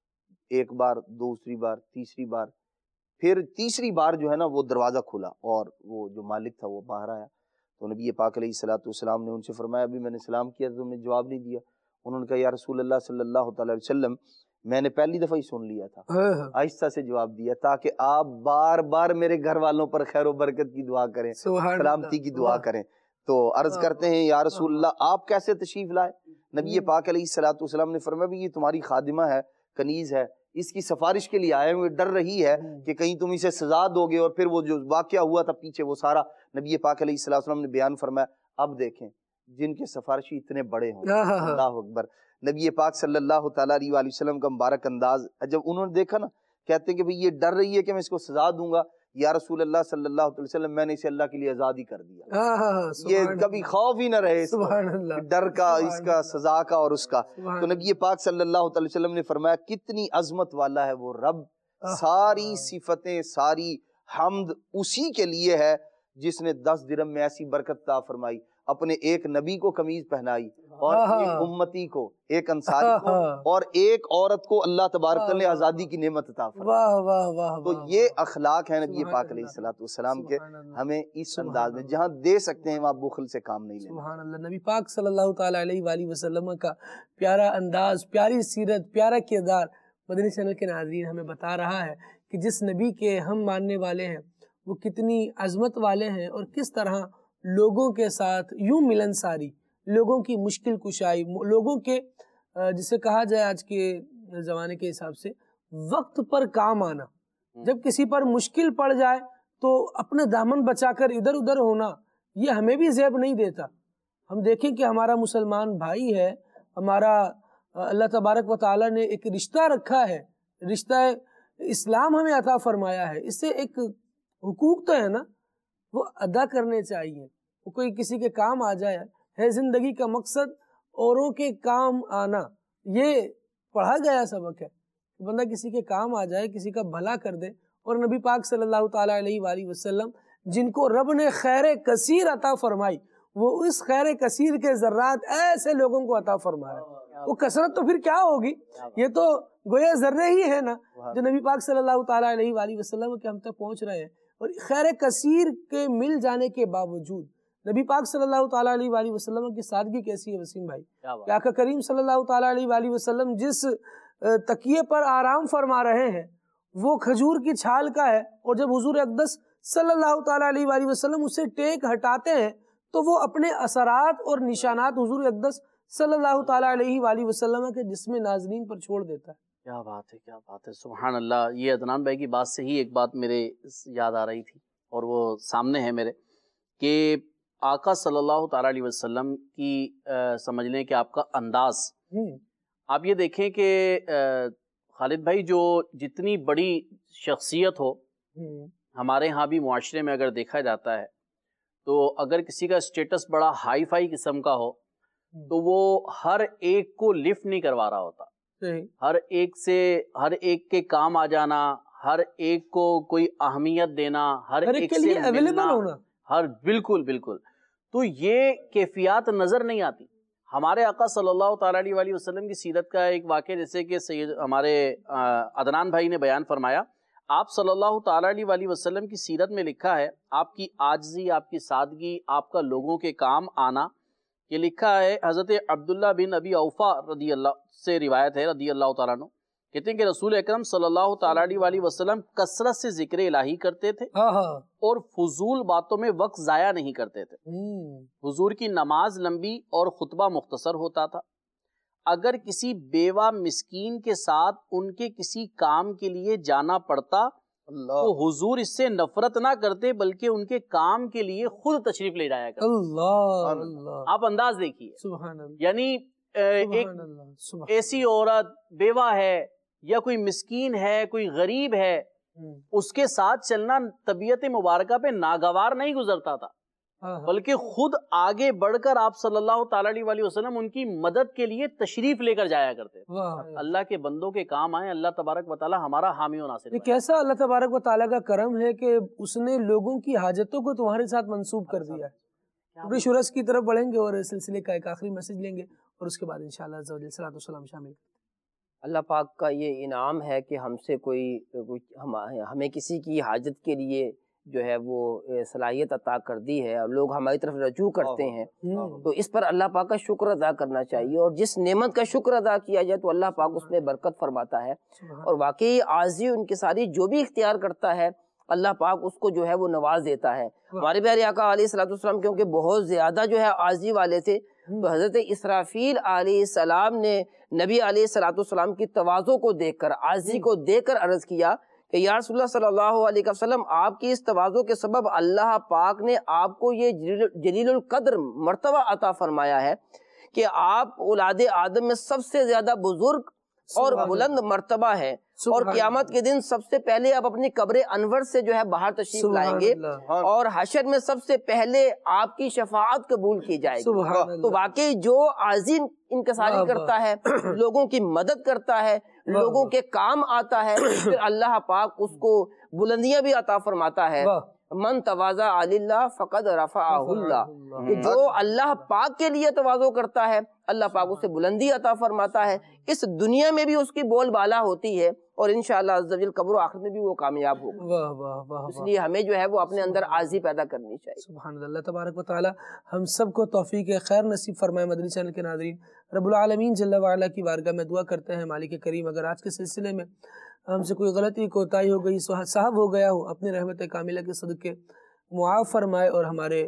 1 بار، دوسری بار، تیسری بار، پھر تیسری بار جو ہے نا وہ دروازہ کھلا اور وہ جو مالک تھا وہ باہر آیا۔ تو نبی پاک علیہ الصلوۃ والسلام نے ان سے فرمایا ابھی میں نے سلام کیا تو تم نے جواب نہیں دیا۔ انہوں نے کہا یا رسول اللہ صلی اللہ تعالی علیہ وسلم میں نے پہلی دفعہ ہی سن لیا تھا، آہستہ سے جواب دیا تاکہ آپ بار بار میرے گھر والوں پر خیر و برکت کی دعا کریں، سلامتی کی دعا کریں۔ تو عرض کرتے ہیں یا رسول اللہ آپ کیسے تشریف لائے؟ نبی پاک علیہ الصلوۃ والسلام نے فرمایا بھی یہ تمہاری خادمہ ہے، کنیز ہے، اس کی سفارش کے لیے آئے ہوئے، ڈر رہی ہے کہ کہیں تم اسے سزا دو گے۔ اور پھر وہ جو واقعہ ہوا تھا پیچھے وہ سارا نبی پاک علیہ الصلوۃ والسلام نے بیان فرمایا۔ اب دیکھیں جن کے سفارشی اتنے بڑے ہوں، اللہ اکبر، نبی پاک صلی اللہ تعالیٰ علیہ وآلہ وسلم کا مبارک انداز جب انہوں نے دیکھا نا، کہتے ہیں کہ بھئی یہ ڈر رہی ہے کہ میں اس کو سزا دوں گا، یا رسول اللہ صلی اللہ علیہ وسلم میں نے اسے اللہ کے لیے آزاد ہی کر دیا، یہ کبھی خوف ہی نہ رہے اس ڈر کا، اس کا سزا کا اور اس کا۔ تو نبی پاک صلی اللہ علیہ وسلم نے فرمایا کتنی عظمت والا ہے وہ رب، ساری صفتیں، ساری حمد اسی کے لیے ہے جس نے 10 درم میں ایسی برکت عطا فرمائی، اپنے ایک نبی کو قمیض پہنائی اور ایک امتی کو، ایک انصاری کو، اور ایک عورت کو اللہ تبارک تعالیٰ نے آزادی کی نعمت عطا فرمائی۔ تو یہ اخلاق ہیں نبی پاک علیہ الصلوۃ والسلام کے، ہمیں اس انداز میں جہاں دے سکتے ہیں وہاں بخل سے کام نہیں لینا۔ سبحان اللہ، نبی پاک صلی اللہ تعالیٰ علیہ وآلہ وسلم کا پیارا انداز، پیاری سیرت، پیارا کردار مدنی چینل کے ناظرین ہمیں بتا رہا ہے کہ جس نبی کے ہم ماننے والے ہیں وہ کتنی عظمت والے ہیں، اور کس طرح لوگوں کے ساتھ یوں ملنساری، لوگوں کی مشکل کشائی، لوگوں کے جسے کہا جائے آج کے زمانے کے حساب سے وقت پر کام آنا۔ جب کسی پر مشکل پڑ جائے تو اپنا دامن بچا کر ادھر ادھر ہونا، یہ ہمیں بھی زیب نہیں دیتا۔ ہم دیکھیں کہ ہمارا مسلمان بھائی ہے، ہمارا اللہ تبارک و تعالیٰ نے ایک رشتہ رکھا ہے، رشتہ اسلام ہمیں عطا فرمایا ہے، اس سے ایک حقوق تو ہے نا، وہ ادا کرنے چاہیے۔ وہ کوئی کسی کے کام آ جائے ہے، زندگی کا مقصد اوروں کے کام آنا، یہ پڑھا گیا سبق ہے کہ بندہ کسی کے کام آ جائے، کسی کا بھلا کر دے۔ اور نبی پاک صلی اللہ تعالیٰ علیہ وآلہ وسلم جن کو رب نے خیر کثیر عطا فرمائی، وہ اس خیر کثیر کے ذرات ایسے لوگوں کو عطا فرما رہے ہیں۔ وہ کثرت تو پھر کیا ہوگی، یہ تو گویا ذرے ہی ہے نا جو نبی پاک صلی اللہ تعالیٰ علیہ وآلہ وسلم کے ہم تک پہنچ رہے ہیں۔ اور خیر کثیر کے مل جانے کے باوجود نبی پاک صلی اللہ تعالیٰ علیہ وآلہ وسلم کی سادگی کیسی ہے وسیم بھائی؟ کہ آقا کریم صلی اللہ تعالیٰ علیہ وآلہ وسلم جس تکیے پر آرام فرما رہے ہیں وہ کھجور کی چھال کا ہے، اور جب حضور اقدس صلی اللہ تعالیٰ علیہ وآلہ وسلم اسے ٹیک ہٹاتے ہیں تو وہ اپنے اثرات اور نشانات حضور اقدس صلی اللہ تعالیٰ علیہ وآلہ وسلم کے جسم ناظرین پر چھوڑ دیتا ہے۔ کیا بات ہے، کیا بات ہے، سبحان اللہ۔ یہ عدنان بھائی کی بات سے ہی ایک بات میرے یاد آ رہی تھی، اور وہ سامنے ہے میرے، کہ آقا صلی اللہ تعالیٰ علیہ وسلم کی سمجھ لیں کہ آپ کا انداز، آپ یہ دیکھیں کہ خالد بھائی جو جتنی بڑی شخصیت ہو ہمارے ہاں بھی معاشرے میں اگر دیکھا جاتا ہے، تو اگر کسی کا اسٹیٹس بڑا ہائی فائی قسم کا ہو تو وہ ہر ایک کو لفٹ نہیں کروا رہا ہوتا، ہر ایک سے ہر ایک کے کام آ جانا، ہر ایک کو کوئی اہمیت دینا، ہر ایک سے ملنا، ہر بالکل بالکل۔ تو یہ کیفیات نظر نہیں آتی۔ ہمارے آقا صلی اللہ تعالیٰ علیہ وآلہ وسلم کی سیرت کا ایک واقعہ جیسے کہ سید ہمارے عدنان بھائی نے بیان فرمایا، آپ صلی اللہ تعالیٰ علیہ وسلم کی سیرت میں لکھا ہے آپ کی عاجزی، آپ کی سادگی، آپ کا لوگوں کے کام آنا. یہ لکھا ہے حضرت عبداللہ بن ابی اوفا رضی اللہ سے روایت ہے رضی اللہ تعالیٰ عنہ، کہتے ہیں کہ رسول اکرم صلی اللہ تعالیٰ علیہ وسلم کثرت سے ذکر الہی کرتے تھے اور فضول باتوں میں وقت ضائع نہیں کرتے تھے. حضور کی نماز لمبی اور خطبہ مختصر ہوتا تھا. اگر کسی بیوہ مسکین کے ساتھ ان کے کسی کام کے لیے جانا پڑتا تو حضور اس سے نفرت نہ کرتے بلکہ ان کے کام کے لیے خود تشریف لے جایا کرتے. آپ انداز دیکھیے، یعنی ایک ایسی عورت بیوہ ہے یا کوئی مسکین ہے، کوئی غریب ہے، اس کے ساتھ چلنا طبیعت مبارکہ پہ ناگوار نہیں گزرتا تھا، بلکہ خود آگے بڑھ کر آپ صلی اللہ تعالیٰ علیہ وسلم ان کی مدد کے لیے تشریف لے کر جایا کرتے. اللہ کے بندوں کے کام آئیں، اللہ تبارک و تعالیٰ ہمارا حامی و ناصر. کیسا اللہ تبارک و تعالیٰ کا کرم ہے کہ اس نے لوگوں کی حاجتوں کو تمہارے ساتھ منسوب کر دیا ہے. پوری شورش کی طرف بڑھیں گے اور اس سلسلے کا ایک آخری میسج لیں گے اور اس کے بعد انشاءاللہ صلاۃ والسلام شامل. اللہ پاک کا یہ انعام ہے کہ ہم سے ہمیں کسی کی حاجت کے لیے جو ہے وہ صلاحیت عطا کر دی ہے اور لوگ ہماری طرف رجوع کرتے ہیں، تو اس پر اللہ پاک کا شکر ادا کرنا چاہیے. اور جس نعمت کا شکر ادا کیا جائے تو اللہ پاک اس میں برکت فرماتا ہے. اور واقعی عاجزی ان کی ساری جو بھی اختیار کرتا ہے اللہ پاک اس کو جو ہے وہ نواز دیتا ہے. ہمارے پیارے آقا علیہ الصلوۃ والسلام کیونکہ بہت زیادہ جو ہے عاجزی والے تھے، تو حضرت اسرافیل علیہ السلام نے نبی علیہ الصلوۃ والسلام کی تواضع کو دیکھ کر، عاجزی کو دیکھ کر عرض کیا کہ یا رسول اللہ صلی اللہ علیہ وسلم، آپ کی اس تواضع کے سبب اللہ پاک نے آپ کو یہ جلیل القدر مرتبہ عطا فرمایا ہے کہ آپ اولاد آدم میں سب سے زیادہ بزرگ اور بلند مرتبہ ہے، اور قیامت کے دن سب سے پہلے آپ اپنی قبر انور سے جو ہے باہر تشریف لائیں گے اور حشر میں سب سے پہلے آپ کی شفاعت قبول کی جائے گی. تو واقعی جو عظیم انکساری کرتا ہے، لوگوں کی مدد کرتا ہے، لوگوں کے کام آتا ہے، پھر اللہ پاک اس کو بلندیاں بھی عطا فرماتا ہے. من تواضع علی اللہ فقد رفعہ اللہ، کہ جو اللہ پاک کے لیے تواضع کرتا ہے اللہ پاک اسے بلندی عطا فرماتا ہے. اس دنیا میں بھی اس کی بول بالا ہوتی ہے اور انشاءاللہ عز و جل قبر و آخرت میں بھی وہ کامیاب ہوگا. اس لیے ہمیں جو ہے وہ اپنے اندر عاجزی پیدا کرنی چاہیے. سبحان اللہ. اللہ تبارک و تعالی ہم سب کو توفیق خیر نصیب فرمائے. مدنی چینل کے ناظرین، رب العالمین جل وعلا کی بارگاہ میں دعا کرتے ہیں مالک کریم اگر آج کے سلسلے میں ہم سے کوئی غلطی کوتاہی ہو گئی، صاحب ہو گیا ہو، اپنے رحمت کاملہ کے صدقے معاف فرمائے اور ہمارے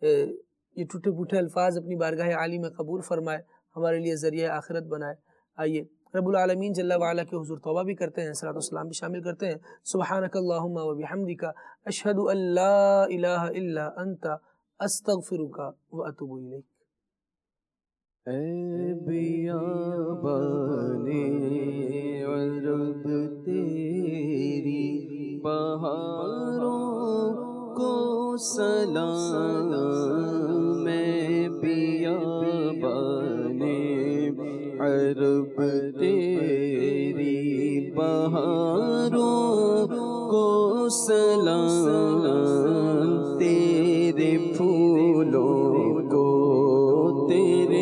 یہ ٹوٹے پھوٹے الفاظ اپنی بارگاہ عالی میں قبول فرمائے، ہمارے لیے ذریعہ آخرت بنائے. آئیے رب العالمین جل وعلا کے حضور توبہ بھی کرتے ہیں، صلاۃ والسلام بھی شامل کرتے ہیں. سبحانک اللہم و بحمدک اشہد ان لا الہ الا انت استغفرک و اتوب الیک. اے بیابان عرب تیری پہاڑوں کو سلام، میں بیابان عرب تیری بہاروں کو سلام، تیرے پھولوں کو تیرے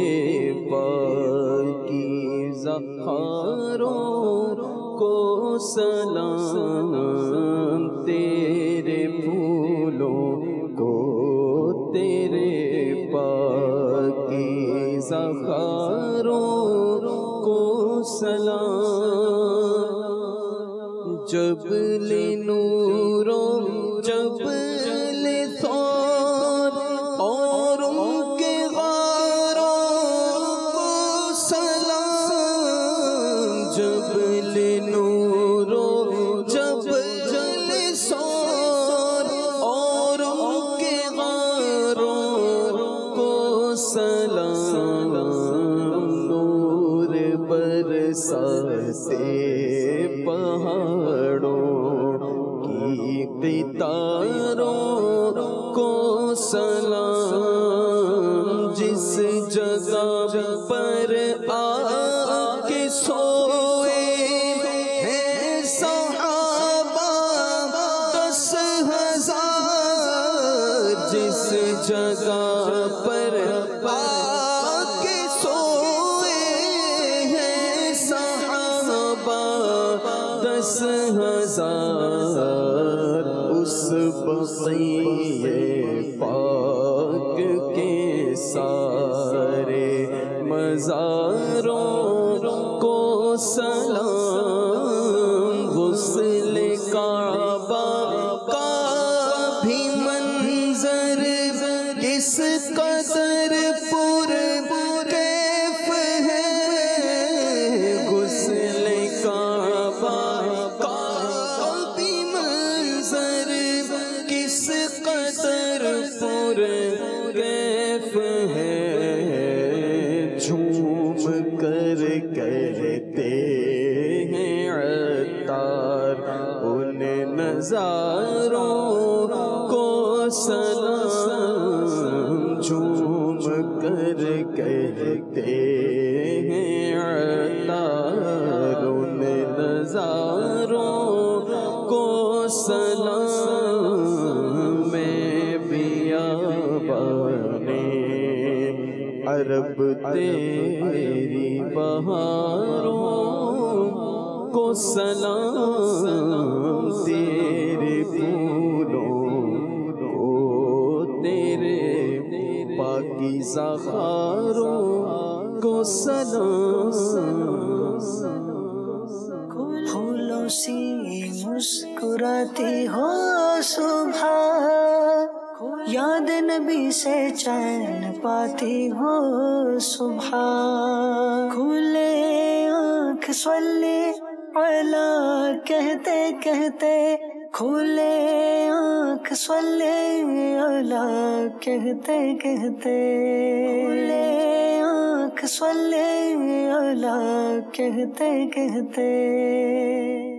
پاکیزہ خاروں کو سلام، تیرے پھولوں کو تیرے پاکیزہ خاروں کو سلام. جبل نوروں جبل ثور اور ان کے غاروں کو سلام، جبل نوروں جبل ثور اور ان کے غاروں کو سلام. نور برساتے پہاڑوں کی قطاروں کو سلام، جس جگہ پر آ کے سوئے ہیں صحابہ 10,000، جس جگہ پر آ کے سوئے ہیں صحابہ 10,000 اس بقیے پاک کے سارے مزاروں کو سلام، غسل کعبہ کا بھی منظر کس قدر پر کیف ہے، غسل کعبہ کا بھی منظر کس قدر پر کیف ہے، جھوم کر کہتے ہیں عطار ان نظاروں کو سلام، جھوم کر کہتے ہیں عطار ان نظاروں کو سلام، میں بیابانے عرب تیری بہاروں کو سلام، تیرے پھولوں کو تیرے پاکیزہ خاروں کو سلام۔ پھولوں سی مسکراتی ہو صبح، یاد نبی سے چین پاتی ہو صبح، کھلے آنکھ صلی علی کہتے کہتے، کھلے آنکھ صلی علی کہتے کہتے، کھلے آنکھ صلی علی کہتے کہتے۔